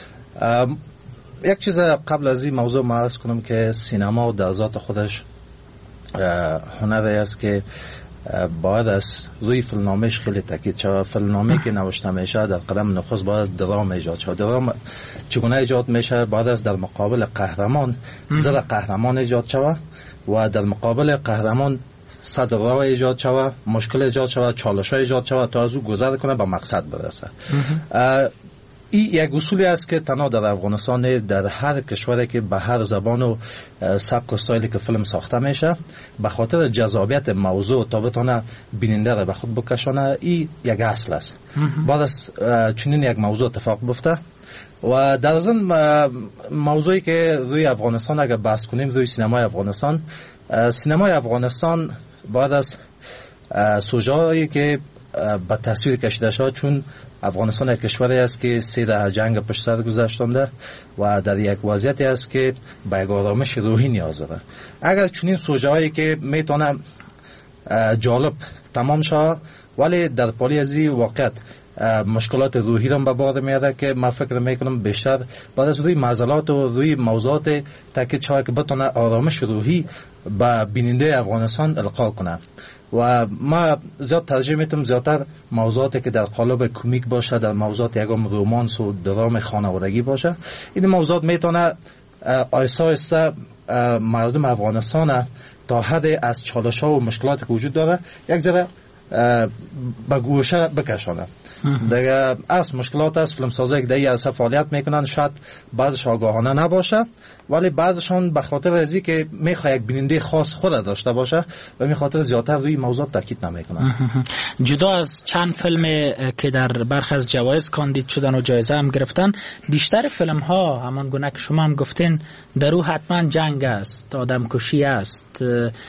یک چیز قبل از این موضوع ما عرض کنم که سینما در ذات خودش هنری است که باید از روی فیلمنامه‌اش خیلی تاکید شود. فیلمنامه‌ای که نوشته میشه در قدم نخست باید درام ایجاد شود. درام چگونه ایجاد میشه؟ باید از در مقابل قهرمان زر قهرمان ایجاد شود و در مقابل قهرمان صد راه ایجاد شود، مشکل ایجاد شود، چالش ایجاد شود تا از او گذر کنه به مقصد برسه. این یک اصولی است که تنها در افغانستان، در هر کشوری که به هر زبان و سبک و استایلی که فیلم ساخته میشه به خاطر جذابیت موضوع تا بتونه بیننده را به خود بکشانه، این یک اصل است. بعد از چنین یک موضوع اتفاق بیفته و در ضمن موضوعی که روی افغانستان اگر بحث کنیم، روی سینمای افغانستان، سینمای افغانستان بعد از سوژه‌ای که به تصویر کشیده شد، چون افغانستان یک کشوری است که سه دهه جنگ پشت سر گذاشته و در یک وضعیتی است که به یک آرامش روحی نیاز داره. اگر چنین سوژه‌ای که میتونه جالب تمام شه ولی در پالی از این واقعیت مشکلات روحی را به بار میاره که من فکر میکنم بیشتر بعد از روی معضلات و روی موضوعات تاکید شود که بتونه آرامش روحی به بیننده افغانستان القا کنه. و ما زیاد ترجیح میتم زیادتر موضوعاتی که در قالب کمیک باشه، در موضوعات یکم رومانس و درام خانوادگی باشه. این موضوعات میتونه آیسته آیسته مردم افغانستان تا حد از چالش ها و مشکلاتی که وجود داره یک ذره به گوشه بکشانه. دیگه از مشکلات است فیلم سازی که دیگه از فعالیت میکنن شاید بعضش آگاهانه نباشه، ولی بعضشان به خاطر ازی که میخواد یک بیننده خاص خود داشته باشه و می خاطر زیادتر روی موضوع تاکید نمیکنن. جدا از چند فیلم که در برخی از جوایز کاندید شدن و جایزه هم گرفتن، بیشتر فیلم ها همان گونه که شما هم گفتین در او حتما جنگ است، آدم کشی است.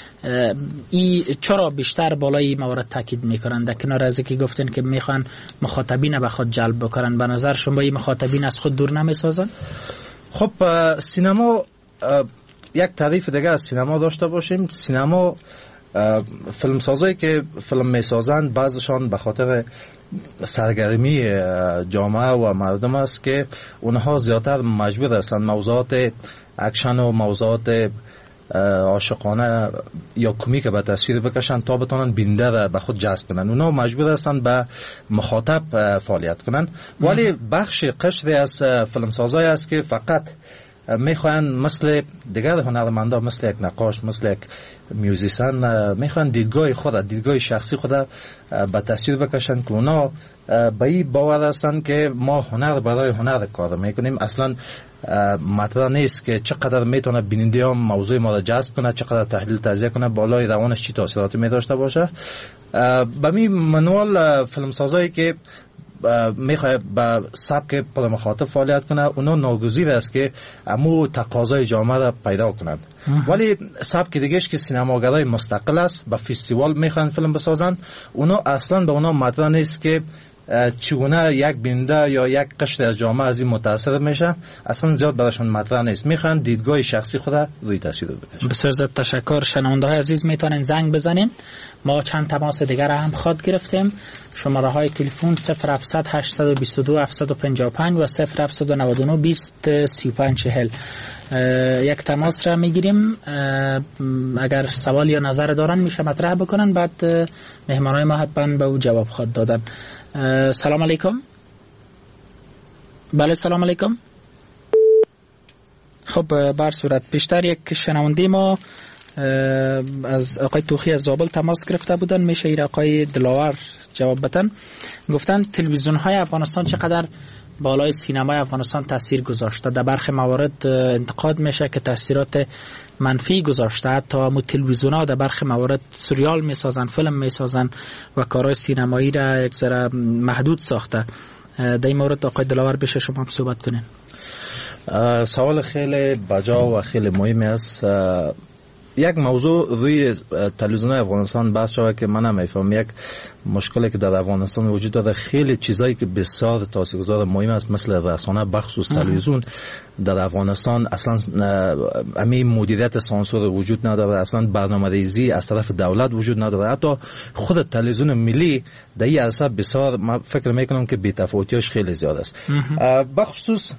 ای چرا بیشتر بالای موارد تاکید میکنن؟ در کنار از که گفتین که میخوان مخاطبین به خود جلب بکنن، به نظر شما این مخاطبین از خود دور نمیسازن؟ خب سینما یک تعریف دیگه از سینما داشته باشیم. سینما فیلم سازایی که فیلم میسازند بعضشان به خاطر سرگرمی جامعه و مردم است که اونها زیادتر مجبور هستند موضوعات اکشن و موضوعات عاشقانه یا کمیک به تصویر بکشن تا بتونن بیننده را به خود جذب کنن. اونا مجبور هستن به مخاطب فعالیت کنن، ولی بخش قشری از فیلمسازای است که فقط میخوان مثل دیگر هنرمندا، مثل یک نقاش، مثل یک میوزیسن، میخوان دیدگاه خود، دیدگاه شخصی خود به تصویر بکشن که اونا به این باور هستن که ما هنر برای هنر کار میکنیم. اصلا مطرح نیست که چقدر میتونه بیننده هم موضوع ما را جذب کنه، چقدر تحلیل تجزیه کنه، بالای روانش چی تاثیراتی میداشته باشه. به می منوال فیلمسازایی که میخواد با سبک پر مخاطب فعالیت کنه، اونا ناگزیر است که امو تقاضای جامعه را پیدا کنند. ولی سبک دیگهش که سینماگرای مستقل است، با فستیوال میخوان فیلم بسازن، اونا اصلا به اونا مطرح نیست که چگونه یک بیننده یا یک قشر از جامعه از این متاثر میشه، اصلا زیاد براشون مطرح نیست. میخوان دیدگاه شخصی خود روی تصویر بکشن. بسیار زیاد تشکر. شنونده های عزیز میتونن زنگ بزنین. ما چند تماس دیگر هم خود گرفتیم. شماره های تلفن صفر هفتصد هشتصد و بیست و دو هفتصد و پنجاه و پنج و صفر هفتصد و نود و نه بیست سی و پنج چهل. یک تماس را میگیریم. اگر سوال یا نظر دارن میشه مطرح بکنن، بعد مهمانای ما حتما به او جواب خواهد دادن. سلام علیکم. بله سلام علیکم. خب بر صورت بیشتر یک شنونده ما از آقای توخی از زابل تماس گرفته بودن، میشه ایر آقای دلاور جواب بدن. گفتن تلویزیون های افغانستان چقدر بالای سینمای افغانستان تاثیر گذاشته. در برخی موارد انتقاد میشه که تاثیرات منفی گذاشته، حتی همون تلویزیون ها در برخی موارد سریال میسازن، فیلم میسازن و کارهای سینمایی را یک ذره محدود ساخته. در این مورد آقای دلاور بشه شما هم صحبت کنین. سوال خیلی بجا و خیلی مهمی است. یک موضوع روی تلویزیون افغانستان بحث شده که من هم میفهم یک مشکلی که در افغانستان وجود داره، خیلی چیزایی که بسیار تاثیرگذار مهم است مثل رسانه بخصوص تلویزیون در افغانستان اصلا همین مدیریت سانسور وجود نداره، اصلا برنامه‌ریزی از طرف دولت وجود نداره. حتی خود تلویزیون ملی در این عرصه بسیار من فکر میکنم که بی‌تفاوتیش خیلی زیاد است. بخصوص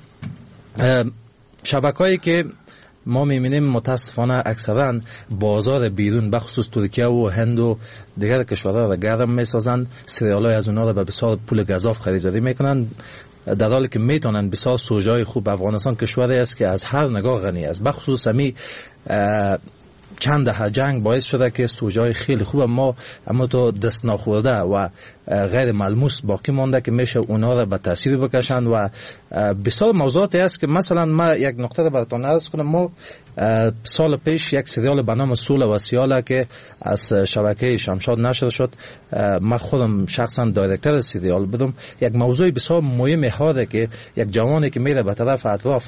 شبکه‌ای که ما می‌بینیم متاسفانه اکثرا بازار بیرون بخصوص ترکیه و هند و دیگر کشورها را گرم می‌سازند، سریال‌های از اونها را به بسیار پول گزاف خریداری می‌کنند، در حالی که میتونن بسیار سوژه‌های خوب. افغانستان کشوری است که از هر نگاه غنی است، بخصوص می چند دهه جنگ باعث شده که سوژه‌های خیلی خوب ما اما تو دست ناخورده و غیر ملموس باقی مانده که میشه اونا را به تصویر بکشن. و بسیار موضوعاتی است که مثلا ما یک نقطه را براتون عرض کنم. ما سال پیش یک سریال به نام سول و سیاله که از شبکه شمشاد نشر شد، من خودم شخصا دایرکتر سریال بودم. یک موضوع بسیار مهم هاده که یک جوانی که میره به طرف اطراف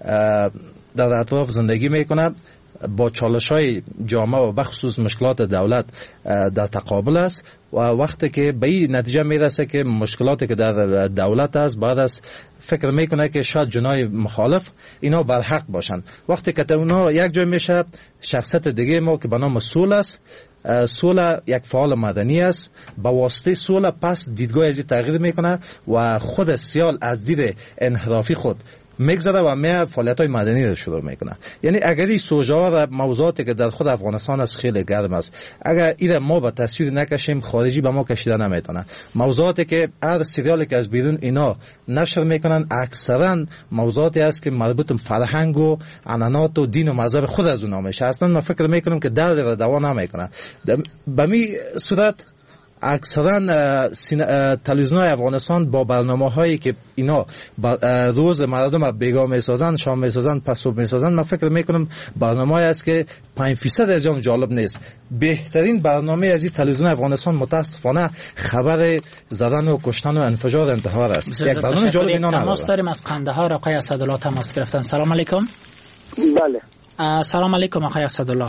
در اطراف زندگی میکنه با چالش‌های جامعه و بخصوص مشکلات دولت در تقابل است و وقتی که به این نتیجه میرسه که مشکلاتی که در دولت است بعد از فکر میکنه که شاید جنای مخالف اینا برحق باشن. وقتی که اونا یک جای میشه شخصیت دیگه ما که به نام سول است، سول یک فعال مدنی است، با واسطه سول پس دیدگاه ازی تغییر میکنه و خود سیال از دید انحرافی خود میگذره و می فعالیت‌های مدنی رو شروع میکنه. یعنی اگر این سوژه‌ها و موضوعاتی که در خود افغانستان است خیلی گرم است، اگر این ما به تصویر نکشیم خارجی به ما کشیده نمیتونه. موضوعاتی که هر سریالی که از بیرون اینا نشر میکنن اکثرا موضوعاتی است که مربوط به فرهنگ و عنعنات و دین و مذهب خود از اونها میشه. اصلا من فکر میکنم که در در دوا نمیکنه. به می صورت اکثرا تلویزیون افغانستان با برنامه هایی که اینا روز مردم بیگاه میسازن، شام میسازن، پس صبح میسازن، من فکر میکنم برنامه است که پنج فیصد از اون جالب نیست. بهترین برنامه از این تلویزیون افغانستان متاسفانه خبر زدن و کشتن و انفجار انتحار است. یک برنامه جالب اینا نداره. تماس داریم از قندهار. آقای اسدالله تماس گرفتن. سلام علیکم. بله سلام علیکم آقای اسدالله.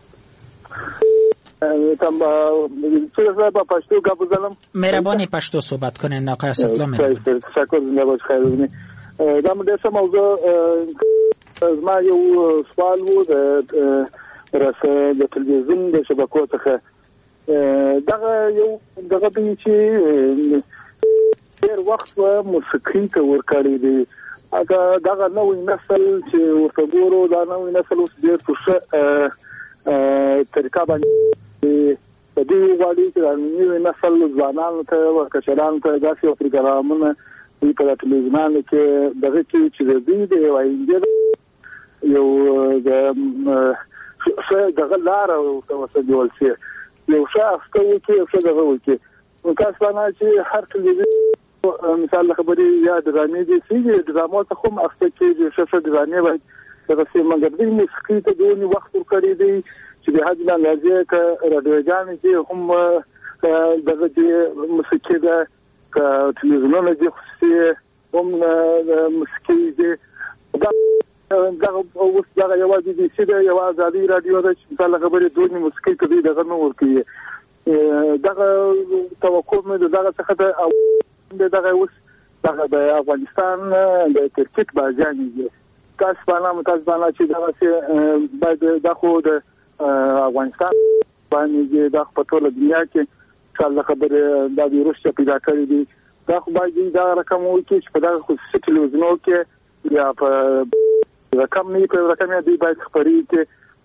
تم چرا با پشتو گپ بزنم؟ مهربانی پشتو صحبت کنین آقای اسدالله. تشکر زنده باش. خیر ببینید دا مده سم موضوع از ما یو سوال وو د رسه د تلویزیون د شبکو څخه دغه یو دغه به چې ډېر وخت و موسیقي ته ورکړی دی. اګه دغه نوې نسل چې ورته ګورو دا نوې نسل اوس ډېر څه طریقه باندې د دې وړي چې د نوې نسل ځوانانو ته او کشرانو ته داسې یو پروګرامونه په تلویزیون کې دغه کې چې د دې د وایي یو د څه دغه لار او تاسو جوړ شي یو څه افکار کې څه دغه وکي نو تاسو باندې چې هر تلویزیون مثال خبري یا درامي دي چې درامو ته کوم افکار کې چې څه درامي وایي دغه چې مګر دې موسیقي ته دوی وخت ورکړي دي چې به حد نه لږه ک رادیوګان چې هم دغه دې موسیقي ده ک تلویزیونونه دي خصوصي هم موسیقي دي دغه اوس دغه یوازې دي چې یو ازادي رادیو ده چې مثال خبري دوی موسیقي کوي دغه نو ورکړي دغه توقع مې دغه څخه او دغه اوس دغه د افغانستان د کرکټ بازیان دي تاسو باندې تاسو باندې چې دا چې باید د خو د افغانستان باندې د په ټول دنیا کې څل خبره د ویروس پیدا کړی دی دا خو باید دا رقم وکړي چې په دغه خصوصي تلویزیونو کې یا په رقم نه په رقم دی باید خبرې کې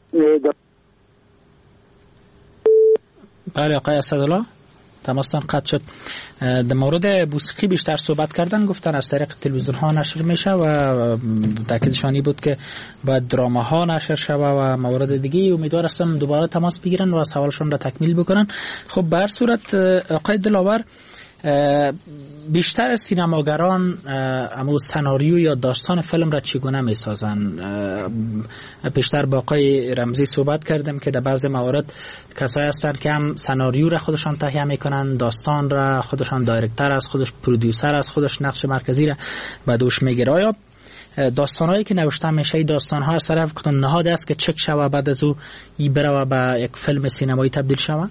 بله آقای اسدالله تماستان قطع شد. در مورد موسیقی بیشتر صحبت کردن، گفتن از طریق تلویزیون ها نشر میشه و تاکیدشانی بود که باید دراما ها نشر شوه و موارد دیگه. امیدوار هستم دوباره تماس بگیرن و سوالشون را تکمیل بکنن. خب به هر صورت آقای دلاور، بیشتر سینماگران اما سناریو یا داستان فیلم را چگونه می سازن؟ بیشتر با آقای رمزی صحبت کردم که در بعض موارد کسایی هستند که هم سناریو را خودشان تهیه میکنن، داستان را خودشان دایرکتر از خودش، پرودیوسر از خودش، نقش مرکزی را به دوش میگیره. آیا داستانهایی که نوشته میشه این داستانها از طرف کدام نهاد است که چک شوه بعد از او ای بره و به یک فیلم سینمایی تبدیل شوه؟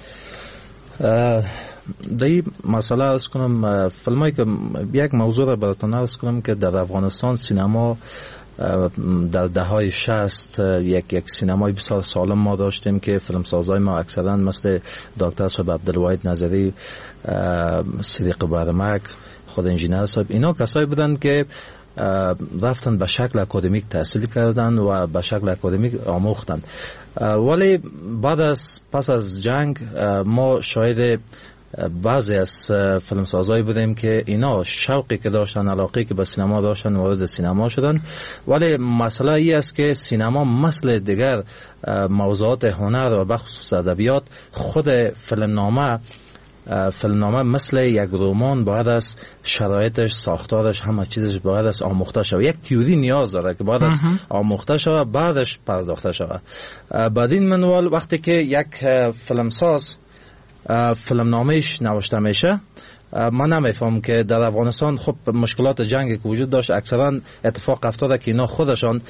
دایی مسئله از کنم فیلمایی که یک موضوع را براتون عرض کنم که در افغانستان سینما در دههای شصت یک یک سینمای بسیار سالم ما داشتیم که فیلمسازای ما اکثرا مثل دکتر صاحب عبدالواحد نظری، صدیق برمک، خود انجینر صاحب، اینا کسایی بودن که رفتن به شکل اکادمیک تحصیل کردن و به شکل اکادمیک آموختند. ولی بعد از پس از جنگ ما شاهد بعضی از فیلمسازایی بودیم که اینا شوقی که داشتن، علاقه‌ای که به سینما داشتن وارد سینما شدن. ولی مسئله ای است که سینما مثل دیگر موضوعات هنر و بخصوص ادبیات، خود فیلمنامه فیلمنامه مثل یک رمان باید از شرایطش، ساختارش، همه چیزش باید از آموخته شود. یک تئوری نیاز داره که باید از آموخته شود، بعدش پرداخته شود. بعد این منوال وقتی که یک فیلمساز فیلمنامه‌اش نوشته میشه، من نمیفهم که در افغانستان خب مشکلات جنگی که وجود داشت اکثرا اتفاق افتاده که اینا خودشان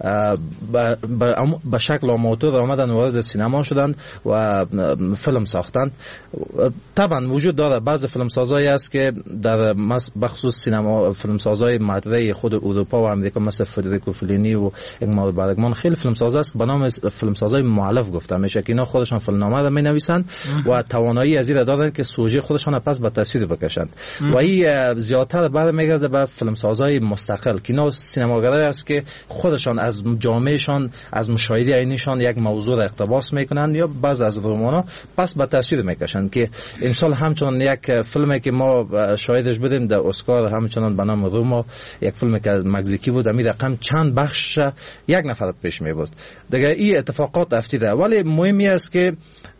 به شکل آماتور آمدن وارد سینما شدند و فیلم ساختند. طبعا وجود داره بعض فیلمسازایی است که در بخصوص سینما فیلمسازای مدرسه خود اروپا و امریکا مثل فدریکو فلینی و انگمار برگمان خیلی فیلمساز است به نام فیلمسازای مؤلف گفته میشه که اینا خودشان فیلمنامه را مینویسند و توانایی از این دارند که سوژه خودشان پس به تصویر بکشند و این زیادتر بعد میگرده به فیلمسازهای مستقل که اینا سینماگرایی است که خودشان از جامعهشان از مشاهده عینیشان یک موضوع را اقتباس میکنن یا بعض از رمانا پس به تصویر میکشند که امسال همچنان یک فیلمی که ما شاهدش بودیم در اسکار همچنان به نام روما، یک فیلمی که از مکزیکی بود، امی رقم چند بخش یک نفر پیش می بود. دیگه این اتفاقات افتیده، ولی مهمی است که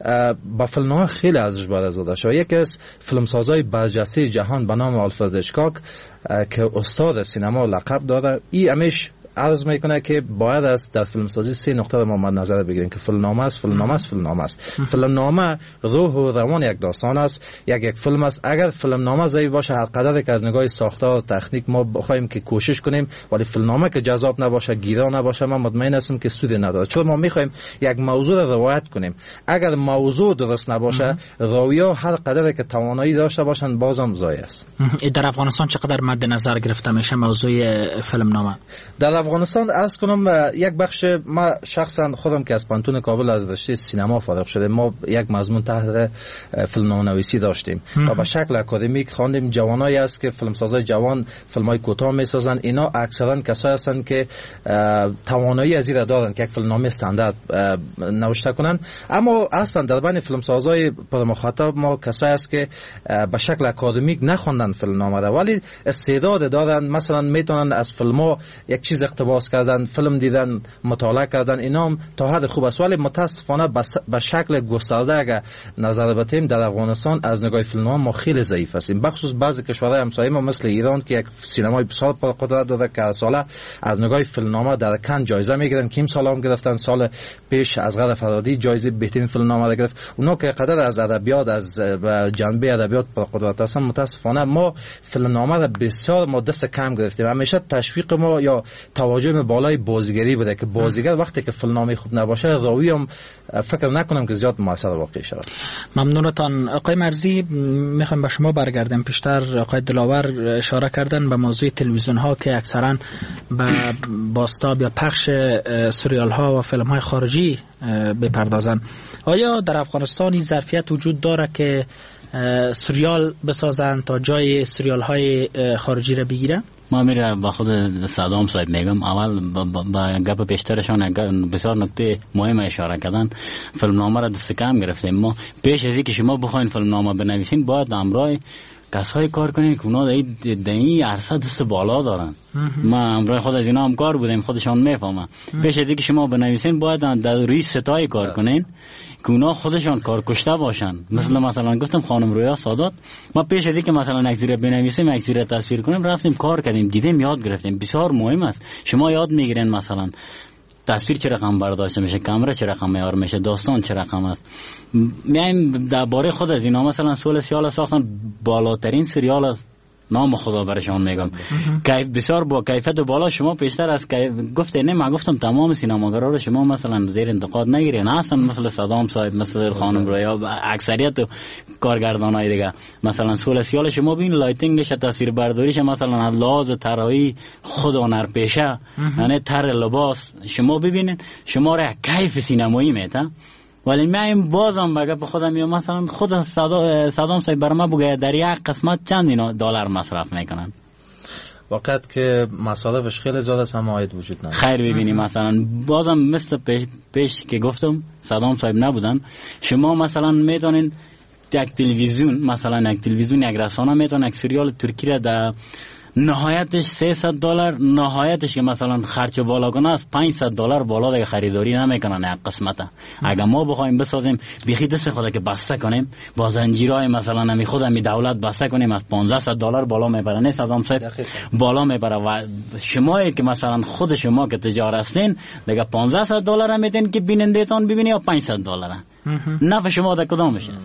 با فیلم‌ها خیلی ارزش برآورده شده. یکی از فیلمسازهای برجسته جهان به نام آلفرد هیچکاک که استاد سینما لقب داره، این همیشه عرض میکنه که باید است در فیلمسازی سه نقطه رو ما مد نظر بگیریم که فیلمنامه است، فیلمنامه است، فیلمنامه است. فیلمنامه روح و روان یک داستان است، یک یک فیلم است. اگر فیلمنامه ضعیف باشه، هر قدر که از نگاه ساختار و تکنیک ما بخوایم که کوشش کنیم، ولی فیلمنامه که جذاب نباشه، گیرا نباشه، من مطمئن هستم که سودی نداره. چون ما میخوایم یک موضوع رو روایت کنیم، اگر موضوع درست نباشه، راویا هر قدر که توانایی داشته باشن بازم ضایع است. در افغانستان چقدر مد نظر گرفته میشه موضوع فیلمنامه؟ در افغانستان از کنم یک بخش، ما شخصا خودم که از پانتون کابل از رشته سینما فارغ شده، ما یک مضمون تحت فیلمنامه‌نویسی داشتیم و به شکل اکادمیک خواندیم. جوانایی است که فیلمسازای جوان فیلمای کوتاه میسازن، اینا اکثرا کسایی هستند که توانایی از این دارن که یک فیلمنامه استاندارد نوشته کنن. اما اصلا در بین فیلمسازای پر مخاطب ما کسایی است که به شکل اکادمیک نخوندن فیلمنامه را، ولی استعداد دارن، مثلا میتونن از فیلم‌ها یک چیز اقتباس کردن، فیلم دیدن، مطالعه کردن، اینا هم تا حد خوب است. ولی متاسفانه به شکل گسترده اگر نظر بتیم در افغانستان از نگاه فیلمنامه ما خیلی ضعیف هستیم، بخصوص بعضی کشورهای همسایه ما مثل ایران که یک سینمای بسیار پرقدرت داره که ساله از نگاه فیلمنامه در کن جایزه میگیرن. کیم سال هم گرفتن، سال پیش از غد فرادی جایزه بهترین فیلمنامه را گرفت. اونا که قدر از ادبیات، از جنبه ادبیات پرقدرت هستن، متاسفانه ما فیلمنامه را بسیار ما دست کم گرفتیم. همیشه تشویق ما یا توجه بالای بازیگری بوده که بازیگر وقتی که فیلمنامه خوب نباشه، راوی هم فکر نکنم که زیاد موثر واقع شود. ممنونتان آقای مرزی. میخوایم به شما برگردم. پیشتر آقای دلاور اشاره کردن به موضوع تلویزیون ها که اکثرا به بازتاب یا پخش سریال ها و فیلم های خارجی بپردازن. آیا در افغانستان این ظرفیت وجود داره که سریال بسازن تا جای سریال های خارجی را بگیره؟ ما میره با خود صدام صاحب میگم، اول با گپ پیشترشان بسیار نکته مهم اشاره کردن. فیلمنامه را دست کم گرفتیم. ما پیش از اینکه شما بخواین فیلمنامه بنویسین باید امرای کسای کار کنین که اونا در این عرصه دست بالا دارن. ما امرای خود از اینا هم کار بودیم، خودشان میفهمن. پیش از اینکه شما بنویسین باید در روی ستای کار کنین که اونا خودشان کار کشته باشن. مثلا مثلا گفتم خانم رویا سادات، ما پیش از اینکه مثلا یک زیره بنویسیم، یک زیره تصویر کنیم، رفتیم کار کردیم، دیدیم، یاد گرفتیم. بسیار مهم است. شما یاد میگیرین مثلا تصویر چه رقم برداشته میشه، کامera چه رقم معیار میشه، داستان چه رقم است. میایم درباره خود از اینا مثلا سول سیال ساختن بالاترین سریال است، نام خدا برشان میگم، کیف بسیار با کیفیت بالا. شما پیشتر از گفته نه، من گفتم تمام سینماگرا رو شما مثلا زیر انتقاد نگیرین، اصلا مثل صدام صاحب، مثل خانم رویا، اکثریت کارگردانای دیگه مثلا سول سیال شما ببین لایتینگش، تصویر برداریش مثلا لحاظ طراحی خود هنرپیشه، یعنی طرح لباس شما ببینین، شما را کیف سینمایی میته. ولی من بازم بگه به خودم یا مثلا خود صدام صاحب بر ما بگه در یک قسمت چند اینا دلار مصرف میکنن. وقت که مصارفش خیلی زیاد است، هم عاید وجود نداره. خیر ببینی مثلا بازم مثل پیش, پیش که گفتم صدام صاحب نبودن، شما مثلا میدونین یک تلویزیون، مثلا یک تلویزیون یک رسانه میتونه یک سریال ترکی را در نهایتش سیصد دلار، نهایتش که مثلا خرچ بالا کنه از پانصد دلار بالا دیگه خریداری نمیکنن یک قسمته. اگر ما بخوایم بسازیم بیخی دست خود که بسته کنیم با زنجیرهای مثلا نمی خود می دولت بسته کنیم، از پانصد دلار بالا میبره. نه صدام صاحب بالا میبره. و شما که مثلا خود شما که تجار هستین دیگه پانصد دلار میدین که بینندهتون ببینی یا پانصد دلار. نفع شما در کدام میشه؟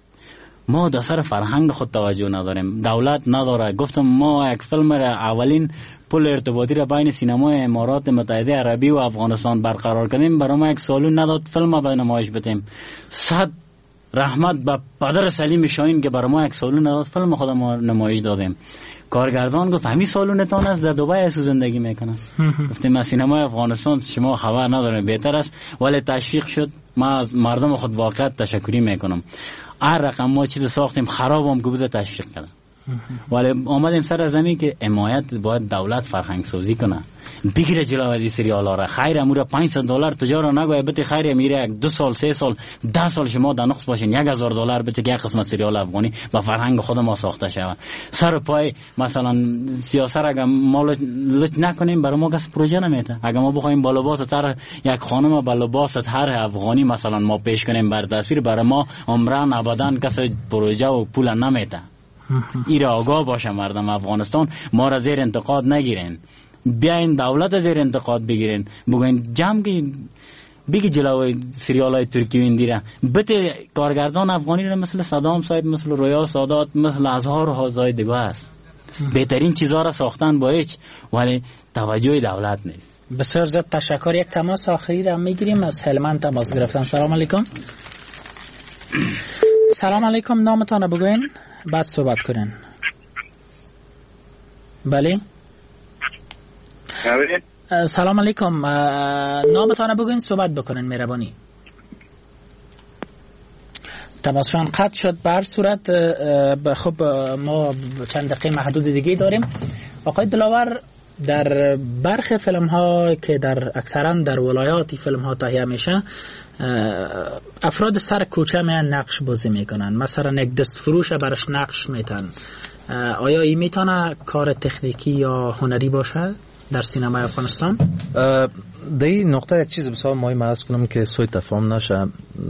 ما در سر فرهنگ خود توجه نداریم، دولت نداره. گفتم ما یک فیلم را اولین پل ارتباطی را بین سینمای امارات متحده عربی و افغانستان برقرار کردیم، برای ما یک سالون نداد فیلم به نمایش بدیم. صد رحمت به پدر سلیم شاهین که برای ما یک سالون نداد فیلم خود ما نمایش دادیم. کارگردان گفت همین سالونتان است، در دبی اسو زندگی میکنن. گفتیم از سینمای افغانستان شما خبر ندارین، بهتر است. ولی تشویق شد. ما از مردم خود واقعا تشکری میکنم. هر رقم ما چیز ساختیم خراب هم که بوده تشویق کردن. ولی آمدیم سر زمین که حمایت باید دولت فرهنگ سازی کنه، بگیره جلو از این سریال ها را. خیر امور پانصد دلار تجارت نگوی بده، خیر میره یک دو سال سه سال ده سال شما در نقص باشین، یک هزار دلار بده که یک قسمت سریال افغانی با فرهنگ خود ما ساخته شود. سر پای مثلا سیاست اگر ما لط نکنیم برای ما کس پروژه نمیده. اگر ما بخوایم با لباس تر یک خانم با لباس هر افغانی مثلا ما پیش کنیم بر تصویر، برای ما عمران ابدا کس پروژه و پول نمیده. ایره آگاه باشه مردم افغانستان، ما را زیر انتقاد نگیرین، بیاین دولت زیر انتقاد بگیرین، بگوین جمع بگی جلوی سریال های ترکی ویندیره بده کارگردان افغانی را مثل صدام صاحب، مثل رویا سادات، مثل ازهار و هازای دیگه است. بهترین چیزها را ساختن با هیچ، ولی توجه دولت نیست. بسیار زیاد تشکر. یک تماس آخری را میگیریم از هلمند تماس گرفتن. سلام علیکم. سلام علیکم، نامتان بگوین بعد صحبت کنین. بله سلام علیکم، نامتان بگوین صحبت بکنین مهربانی. تماسشان قطع شد. بر صورت خب ما چند دقیقه محدود دیگه داریم. آقای دلاور، در برخی فیلم ها که در اکثرا در ولایاتی فیلم ها تهیه میشه، افراد سر کوچه میان نقش بازی میکنن، مثلا یک دست فروش برش نقش میتن. آیا این میتونه کار تکنیکی یا هنری باشه در سینمای افغانستان؟ در این نقطه یک چیز بسیار مهم عرض کنم که سوء تفاهم نشه.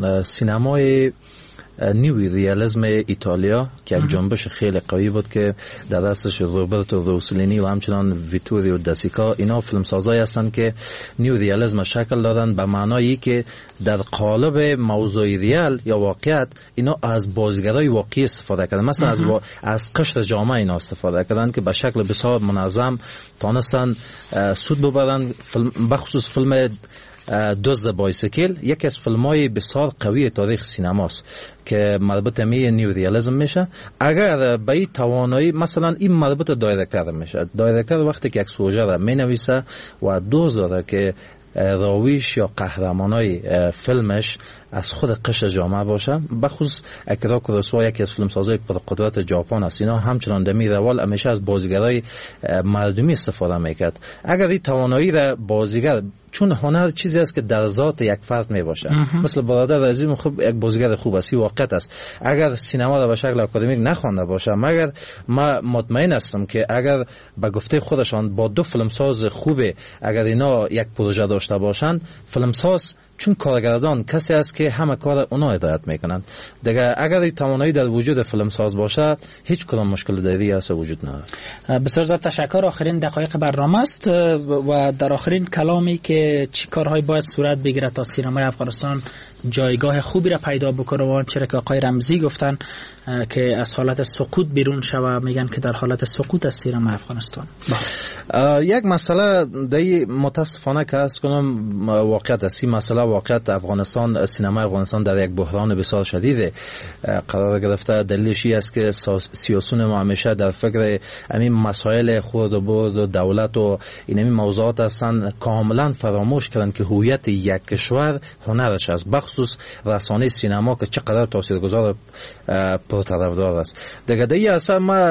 سینمای نیوی ریالیسم ایتالیا که یک جنبش خیلی قوی بود که در دستش روبرتو روسلینی و همچنان ویتوریو داسیکا، اینا فیلمسازایی هستند که نیو ریالیسم شکل دادن به معنایی که در قالب موضوع ریال یا واقعیت اینا از بازیگرای واقعی استفاده کردن، مثلا از با... از قشر جامعه اینا استفاده کردن که به شکل بسیار منظم تانستن سود ببرن. بخصوص فیلم دزد بایسیکل یکی از فیلم‌های بسیار قوی تاریخ سینماست که مربوط به نیو ریالیسم میشه. اگر به این توانایی مثلا این مربوط دایرکتور میشه، دایرکتور وقتی که یک سوژه را مینویسه و دوست داره که راویش یا قهرمانای فیلمش از خود قشر جامعه باشه، بخصوص اکرا کوروساوا یکی از فیلمسازای پرقدرت ژاپن است، اینا همچنان دمی روال همیشه از بازیگرای مردمی استفاده میکرد. اگر این توانایی را بازیگر، چون هنر چیزی است که در ذات یک فرد می باشه، مثل برادر عزیزم خب یک بازیگر خوب است، واقعیت است. اگر سینما را به شکل آکادمیک نخوانده باشه، مگر ما مطمئن هستم که اگر به گفته خودشان با دو فیلمساز خوبه اگر اینا یک پروژه داشته باشن، فیلمساز چون کارگردان کسی است که همه کار اونا هدایت میکنن دیگه، اگر این توانایی در وجود فیلمساز باشه هیچ کدام مشکل دیگری اصلا وجود نداره. بسیار زیاد تشکر. آخرین دقایق برنامه است و در آخرین کلامی که چی کارهایی باید صورت بگیره تا سینمای افغانستان جایگاه خوبی را پیدا بکنه و آنچه که آقای رمزی گفتن که از حالت سقوط بیرون شوه، میگن که در حالت سقوط از سینما افغانستان. یک مسئله دی متاسفانه که از کنم واقعیت است، این مسئله واقعیت افغانستان، سینما افغانستان در یک بحران بسیار شدید قرار گرفته. دلیلش این است که سیاسیون ما همیشه در فکر همین مسائل خورد و برد و دولت و این همین موضوعات هستن، کاملا فراموش کردن که هویت یک کشور هنرش است، بخصوص رسانه سینما که چقدر تاثیرگذار پرطرفدار است. دیگه دیگه اصلا ما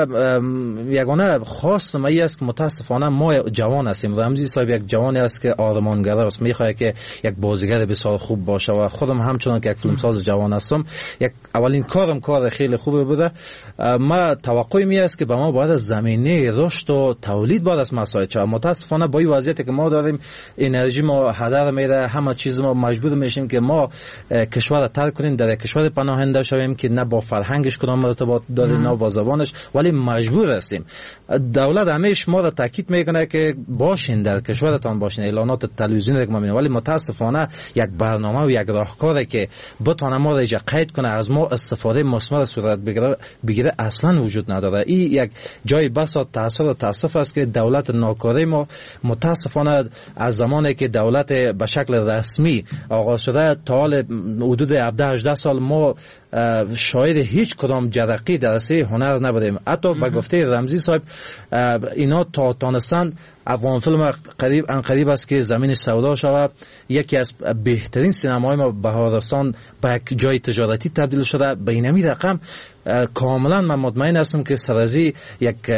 یگانه خواستم ای است که متاسفانه ما جوان هستیم. رمزی صاحب یک جوانی است که آرمانگر است، میخواد که یک بازیگر بسیار خوب باشه و خودم همچنان که یک فیلمساز جوان هستم، یک اولین کارم کار خیلی خوبه بوده. ما توقعی می است که به ما باید از زمینه رشد و تولید باید از مسائل چه. متاسفانه با این وضعیتی که ما داریم انرژی ما هدر میره، همه چیز ما مجبور میشیم که ما کشور را ترک کنیم، در کشور پناهنده شویم که نه با فرهنگش کدام ارتباط داره نه با زبانش، ولی مجبور هستیم. دولت همیشه ما را تاکید میکنه که باشین در کشورتان باشین، اعلانات تلویزیونی که ما میبینیم، ولی متاسفانه یک برنامه و یک راهکاری که بتونه ما را ایجا قید کنه از ما استفاده مثمر صورت بگیره بگیره اصلا وجود نداره. این یک جای بساط تأثیر و تاسف است که دولت ناکاره ما متاسفانه از زمانی که دولت به شکل رسمی آغاز شده تا حال حدود هفده هجده سال ما شاید هیچ کدام جرقی در عرصه هنر نبودیم. حتی به گفته رمزی صاحب اینا تا تانستن افغان فیلم قریب ان قریب است که زمین سودا شود. یکی از بهترین سینماهای ما بهارستان به یک جای تجارتی تبدیل شده. به این رقم کاملا من مطمئن هستم که سرازی یک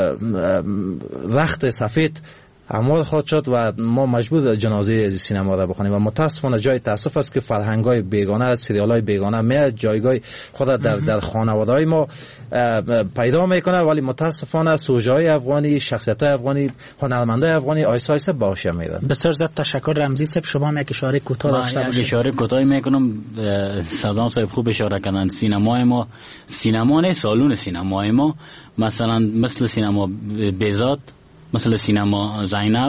رخت سفید هموار خواهد شد و ما مجبور جنازه از سینما را بخونیم و متاسفانه جای تاسف است که فرهنگ‌های بیگانه، سریال‌های بیگانه می جایگاه خود در در خانواده‌های ما پیدا میکنه، ولی متاسفانه سوژه‌های افغانی، شخصیت‌های افغانی، هنرمندای افغانی آیسته آیسته باشه میرن. بسیار زیاد تشکر رمزی صاحب. شما هم یک اشاره کوتاه داشته باشید. یک اشاره کوتاهی میکنم. صدام صاحب خوب اشاره کردن. سینمای ما سینما نه، سالن سینمای ما مثلا مثل سینما بهزاد، مثل سینما زینب،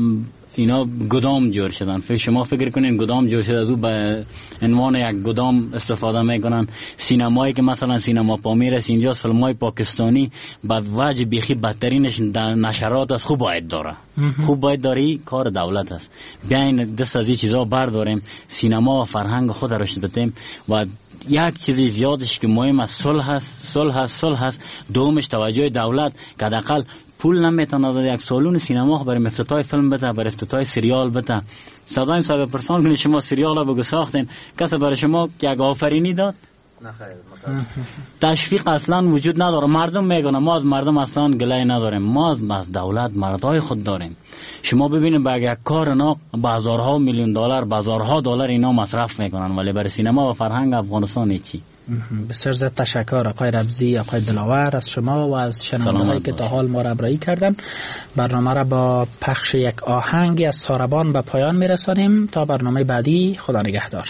اینا گدام جور شدن. فکر شما فکر کنین گدام جور شده از او به عنوان یک گدام استفاده میکنن. سینمایی که مثلا سینما پامیر است اینجا فیلمای پاکستانی بعد وجه بیخی بدترینش نشرات است. خوب باید داره خوب باید داری کار دولت است. بیاین دست از این چیزا برداریم، سینما و فرهنگ خود رشد بدیم. و یک چیزی زیادش که مهم است صلح است، صلح است، صلح است. دومش توجه دولت که حداقل پول نمیتونه داد یک سالون سینما برای افتتاح فیلم بده، برای افتتاح سریال بده. صدایم صاحب پرسان کنید شما سریال رو بگو ساختین، کسی برای شما یک آفرینی داد؟ نه خیر، متاسفم. تشویق اصلا وجود نداره. مردم میگن ما از مردم اصلا گله نداریم، ما از دولت مردای خود داریم. شما ببینید با یک کار اینا بازارها میلیون دلار، بازارها دلار اینا مصرف میکنن، ولی برای سینما و فرهنگ افغانستان چی؟ بسیار زیاد تشکر آقای رمزی، آقای دلاور، از شما و از شنونده‌هایی که تا حال ما را همراهی کردن. برنامه را با پخش یک آهنگی از ساربان به پایان میرسانیم. تا برنامه بعدی، خدا نگهدار.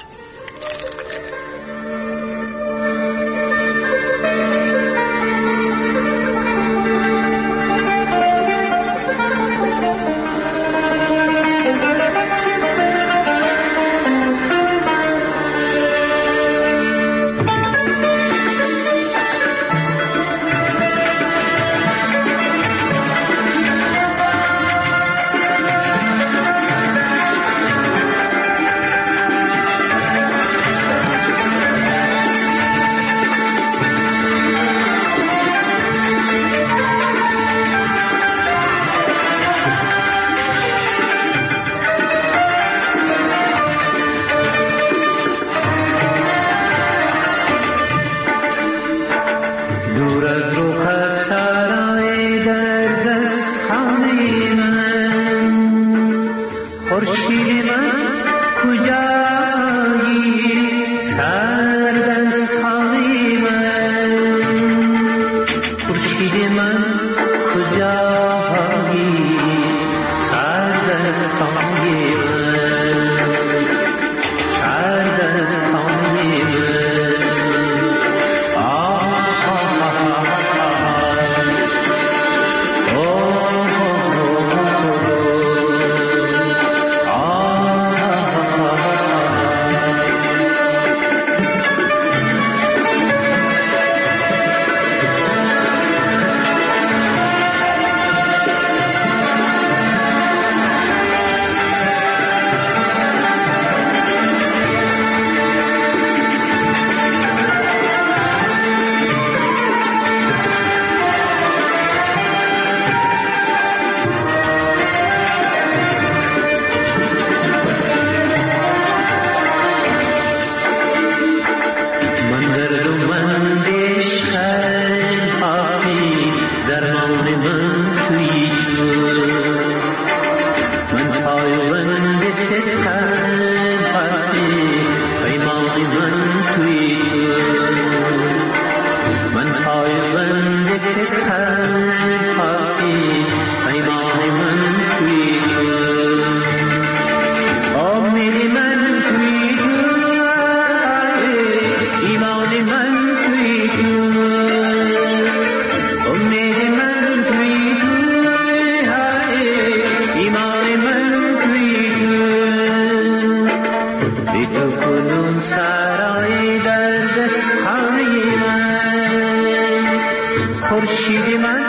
خورشید من